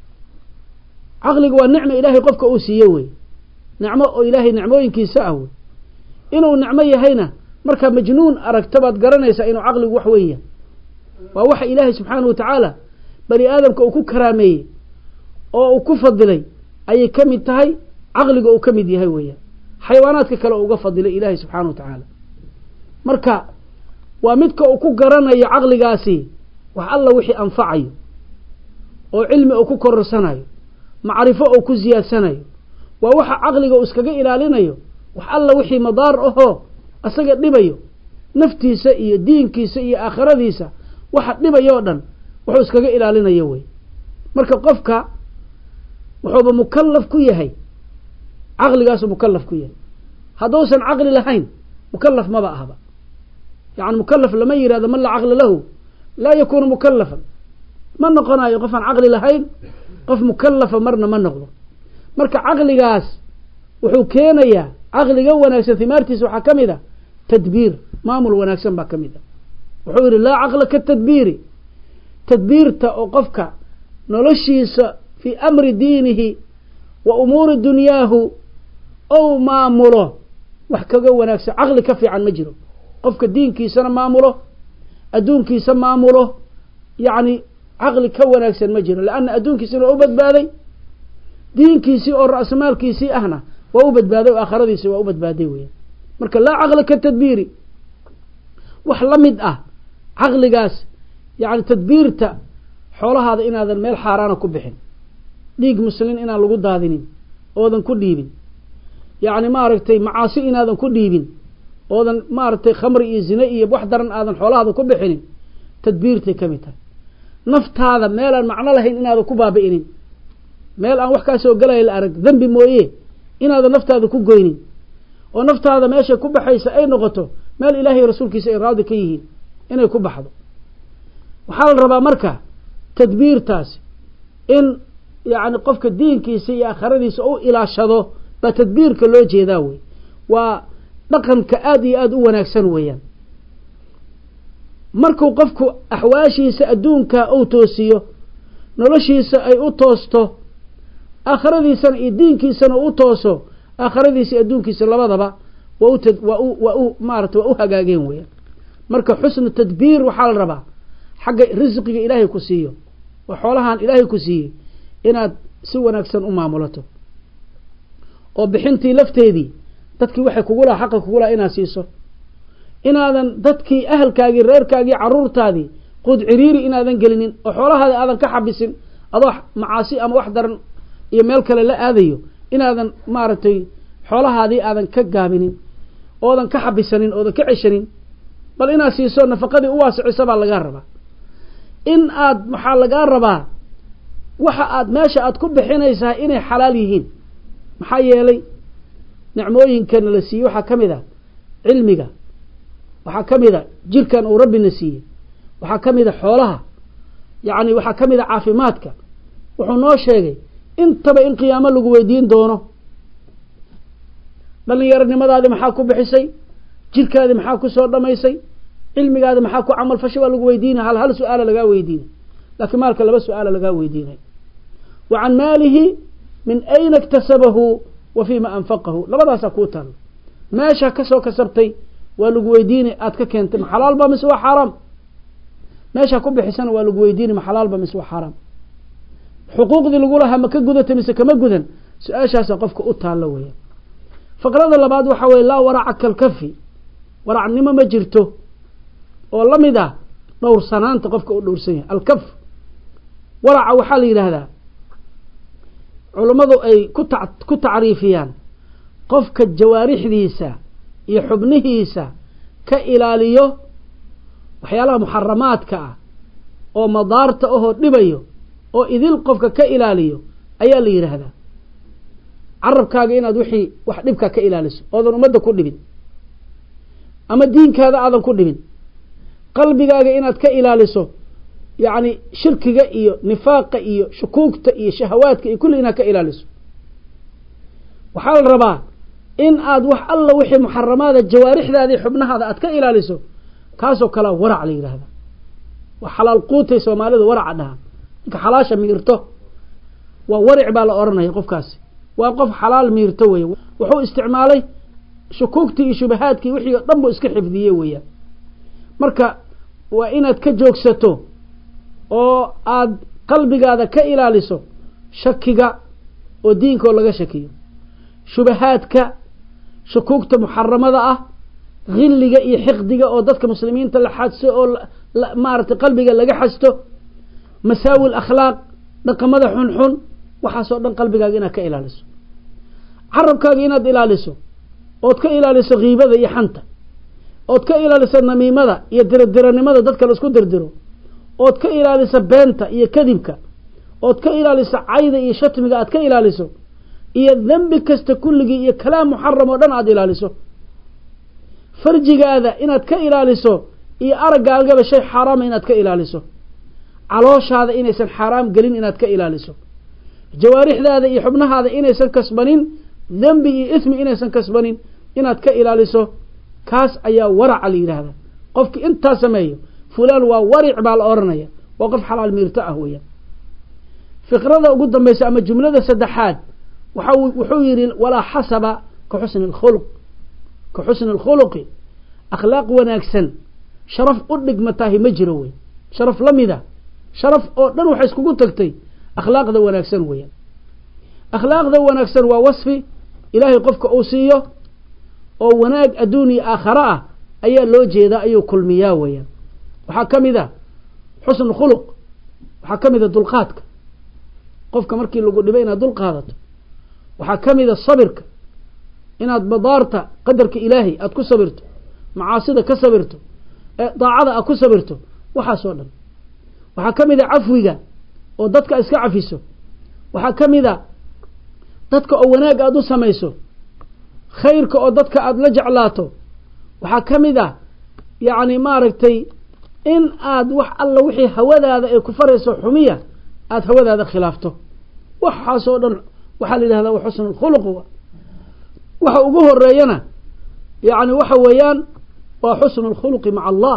عقلك والنعمة إلهي قفك أوسيوي نعمة إلهي نعموين كيساوي إنه نعمة هينا مركا مجنون أركتبت قرنيسا إنه عقلك وحوية ووحي إلهي سبحانه وتعالى بني آدم كأوكو كرامي أو أوكو فضلي أي كم انتهي عقلك أو كم دي هوية حيواناتك كلا أوكو فضلي إلهي سبحانه وتعالى مركا ومدك أوكو قرني عقلك آسي وحالله وحي أنفعي وعلم أوكو كرساني معرفة أوكو زيادساني ووحا عقلك أسكاق إلالينيو وحالله وحي مضار أهو أساق نبيو نفتي سئي دينكي سئي آخر ديسا واحد نبيو دان وحو اسكاق إلالينيو مركا قفك وحو مكلف كيهي عقلك أسو مكلف كيهي هدوسا عقل لهين مكلف ما بقى هبا يعني مكلف لما يرى هذا من لا عقل له لا يكون مكلفا من نقنا يقف عن عقل لهين قف مكلفا مرنا من نقضه مركا عقل قاس وحو كينيا عقل قوانا ثمارتيس وحا كمدا تدبير مامل وناكسن با كمدا وحو يري لا عقل كالتدبير تدبير تأوقفك نلشيس في أمر دينه وأمور دنياه أو مامله وحكا قوانا عقل كفي عن مجره قفك الدين كيسان مامله أدون كيسان مامله يعني عقل كوانا أكسن مجره لأن أدون كيسان وأبد باذي دين كيسي أو رأس مال كيسي أهنا وأبد باذي وآخر ديسي وأبد باذي ويا مركا لا عقل كالتدبيري وحلمد أه عقل قاس يعني تدبيرته حول هذا إن هذا الميل حارانا كبحين ليق مسلين إنا لقود هذين أوذن كديبين يعني ما ركتي معاصي إن هذا كديبين أوذن ما ركتي خمر إزنائي بوحدرن هذا حول هذا كبحين تدبيرته كمتها نفط هذا ميل المعنى لهين إن هذا كبابئين meel aan wax ka soo galay la arag dambi mooyee inaad naftaada ku goynin oo naftaada meesha ku baxaysa ay noqoto meel ilaahay rasuulkiisa ay raadi ka yihiin inay ku baxdo waxa la rabaa marka tadbiirtaas in yaani qofka diinkiisa iyo aakhiradiisa uu ilaashado ba tadbiirka loo jeedaa way waa dhaqanka aad iyo aad u wanaagsan weeyaan markuu qofku ahwaashiisa adduunka uu toosiyo noloshiisa ay u toosto آخرتيسنا الدينكيسنا وتوسو آخرتيس الدينكيس لبضبا وأوتد وأو وأو مارت وأو هجاجين ويا مركب حسن التدبير وحال ربع حق رزق إلهي كسيه وحولها إلهي كسيه إن سوى نكسن أم عملته وبحنتي لفتي تدكي وحي كقولها حق كقولها إنا سيسو إن هذا تدكي أهل كاجي رير كاجي عرور تادي قد عريري إن هذا جلنين وحولها هذا كحبسين أضح معاصي أم وحدر iyo meel kale la aadayo inaadan maartay xoolahaadii aadan ka gaabinin oodan ka xabisanin oodan ka cishanin bal ina siiso nafaqadii u waasiciso baa laga rabaa in aad waxa laga rabaa waxa aad meesha aad ku bixinaysaa inay xalaal yihiin maxaa yeelay nicmooyinkan la siiyo waxa kamida cilmiga waxa kamida jirkan uu Rabbi nasiiyo waxa kamida xoolaha yaani waxa kamida caafimaadka wuxuu noo sheegay intaba in qiyaamo lagu weydiin doono dhalinyaranimadaadi maxaa ku bixisay jirkaadi maxaa ku soo dhamaysay cilmigaadi maxaa ku amal fashay waa lagu weydiinaa hal hal su'aal laga weydiinay laakiin maalka laba su'aal laga weydiinay wa an maalihi min ayna iktasabahu wa fima anfaqahu labadaas ku tan meesha ka soo kasabtay waa lagu weydiinay aad ka keentay xalaal ba mise waa xaraam meesha ku bixisan waa lagu weydiinay xalaal ba mise waa xaraam حقوقدي لغو لها ما كغدت mise kama gudan su'aashaas qofka u taalo weeyo faqrada labaad waxa way la warac kalkafi waracnimo ma jirto oo lamida dhowr sanaanta qofka u dhowrsan yahay alkaf warac waxa la yiraahdaa culimadu ay ku ku taariifiyaan qofka jawaarixdiisa iyo xubnihiisa ka ilaaliyo waxyaalaha muxaramaadka ah oo madaarta ahoo dhibayo oo idil qofka ka ilaaliyo ayaa la yidhaahdaa. carabkaaga inaad wixii wax dhibka ka ilaaliso oodan ummadda ku dhibin ama diinkaada aadan ku dhibin. qalbigaaga inaad ka ilaaliso yacni shirkiga iyo nifaaqa iyo shukuugta iyo shahawaadka iyo kulli inaad ka ilaaliso. waxaa la rabaa in aad wax alla wixii muxaramaada jawaarixdaada iyo xubnahaada aad ka ilaaliso. kaasoo kalea warac la yidhaahda. waa xalaal quutay soomaalidu waraca dhaha. ninka xalaasha miirto waa waric baa la odhanaya. qofkaasi waa qof xalaal miirto weeye. wuxuu isticmaalay shukuugtii iyo shubahaadkii wixii oo dhan buu iska xifdiyey weeyaan. marka waa inaad ka joogsato oo aad qalbigaada ka ilaaliso shakiga oo diinkaoo laga shakiyo, shubahaadka, shukuugta muxaramada ah, hilliga iyo xiqdiga oo dadka muslimiinta la xadso oo maaragtay qalbiga laga xasto, masaawil akhlaaq, dhaqamada xunxun, waxaasoo dhan qalbigaaga inaad ka ilaaliso. carabkaaga inaad ilaaliso ood ka ilaaliso kiibada iyo xanta, ood ka ilaaliso namiimada iyo diradiranimada dadka la isku dirdiro, ood ka ilaaliso beenta iyo kadibka, ood ka ilaaliso cayda iyo shatmiga aad ka ilaaliso, iyo dembi kasta kulligii iyo kalaam muxaram oo dhan aad ilaaliso. farjigaada inaad ka ilaaliso iyo araggaagaba shay xaaraama inaad ka ilaaliso. calooshaada inaysan xaaraam gelin inaad ka ilaaliso. jawaarixdaada iyo xubnahaada inaysan kasbanin dembi iyo ismi inaysan kasbanin inaad ka ilaaliso. kaas ayaa waraca la yidhaahdaa. qofkii intaa sameeyo fulaan waa waric baa la odhanaya. waa qof xalaal miirto ah weeyaan. fikrada ugu dambaysa ama jumlada saddexaad waxa wuxuu yidhi walaa xasaba ka xusni alkhuluq ka xusni alkhuluqi. akhlaaq wanaagsan sharaf u dhigmataahi ma jiro wey. sharaf la mida sharaf oo dhan waxay iskugu tagtay akhlaaqda wanaagsan weeyaan. akhlaaqda wanaagsan waa wasfi ilaahay qofka uu siiyo oo wanaag adduun iyo aakhare ah ayaa loo jeedaa, ayuu kulmiyaa weeyaan. waxaa ka mid a xusnu khuluq, waxaa ka mid a dulqaadka. qofka markii lagu dhibay inaad dul qaadato. waxaa ka mid a sabirka, inaad madaarta qadarka ilaahay aad ku sabirto, macaasida ka sabirto, daacada aad ku sabirto, waxaasoo dhan. waxaa ka mid a cafwiga oo dadka iska cafiso. waxaa ka mid a dadka oo wanaag aada u samayso, khayrka oo dadka aada la jeclaato. waxaa ka mid a yacni maaragtay in aad wax alla wixii hawadaada ay ku farayso xumiya aada hawadaada khilaafto. waxaasoo dhan waxaa la yidhahdaa wa xusnu lkhuluq. waxa ugu horeeyana yacni waxa weeyaan waa xusnu lkhuluqi maca allah,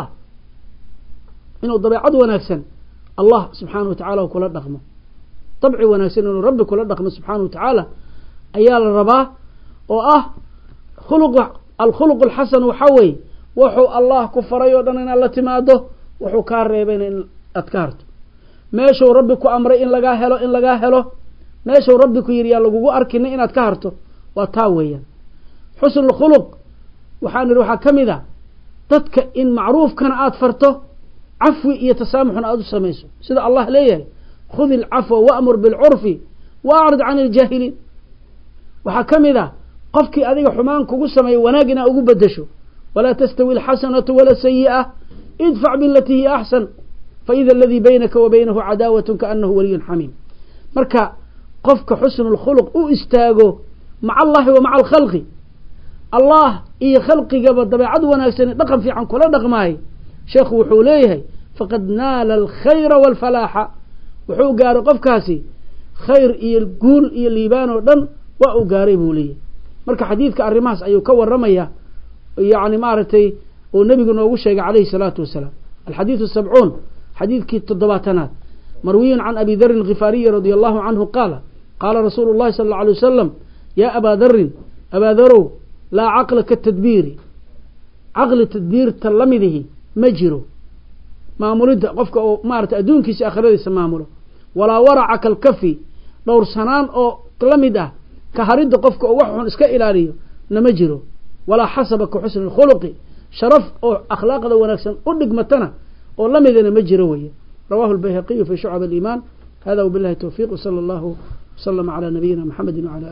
inuu dabeecad wanaagsan allah subxaanahu wa tacaala kula dhaqmo. dabci wanaagsan inuu rabbi kula dhaqmo subxaanahu wa tacaala ayaa la rabaa. oo ah khuluq alkhuluq alxasan waxaa weeye wuxuu allah ku faray oo dhan inaad la timaado, wuxuu kaa reebayna in aad ka harto. meeshuu rabbi ku amray in lagaa helo in lagaa helo, meeshuu rabbi ku yidhi yaa lagugu arkina inaad ka harto. waa taa weeyaan xusnu lkhuluq. waxaan idhi waxaa ka mid a dadka in macruufkana aada farto, cafwi iyo tasaamuxna aada u samayso, sida allah leeyahay khudi ilcafwa waamur bilcurfi waacrid can iljaahiliin. waxaa ka mid a qofkii adiga xumaan kugu sameeya wanaag inaa ugu bedesho. walaa tastawi alxasanatu wala sayi'a idfac bilatii hiya axsan faida aladii baynaka wa baynahu cadaawatun kaanahu waliyun xamiim. marka qofka xusnu lkhuluq u istaago maca allahi wa maca alkhalqi, allah iyo khalqigaba dabeecad wanaagsan dhaqan fiican kula dhaqmaay, sheekhu wuxuu leeyahay faqad naala alkhayra waalfalaaxa. wuxuu gaaray qofkaasi khayr iyo guul iyo liibaan oo dhan waa uu gaaray buu leeyahay. marka xadiidka arrimahaas ayuu ka waramaya yacni maaragtay oo nebigu noogu sheegay calayhi salaatu wasalaam. alxadiidu sabcuun xadiidkii toddobaatanaad marwiyun can abi darin alkhifaariyi radia allahu canhu qaala qaala rasuulu llahi sala allau alay wasalam yaa abaa darin abaa darow laa caqla ka tadbiiri. caqli tadbiirta la midihi ma jiro, maamulidda qofka oo maarata adduunkiisa aakhiradiisa maamulo. walaa waraca kalkafi, dhowrsanaan oo la mid ah ka haridda qofka oo wax xun iska ilaaliyo nama jiro. walaa xasaba ka xusni lkhuluqi, sharaf oo akhlaaqda wanaagsan u dhigmatana oo la midana ma jiro weye. rawahu albayhaqiyu fi shucab aliimaan. hada wabillahi towfiiq, wsala allahu wasalama calaa nabiyina maxamedi wala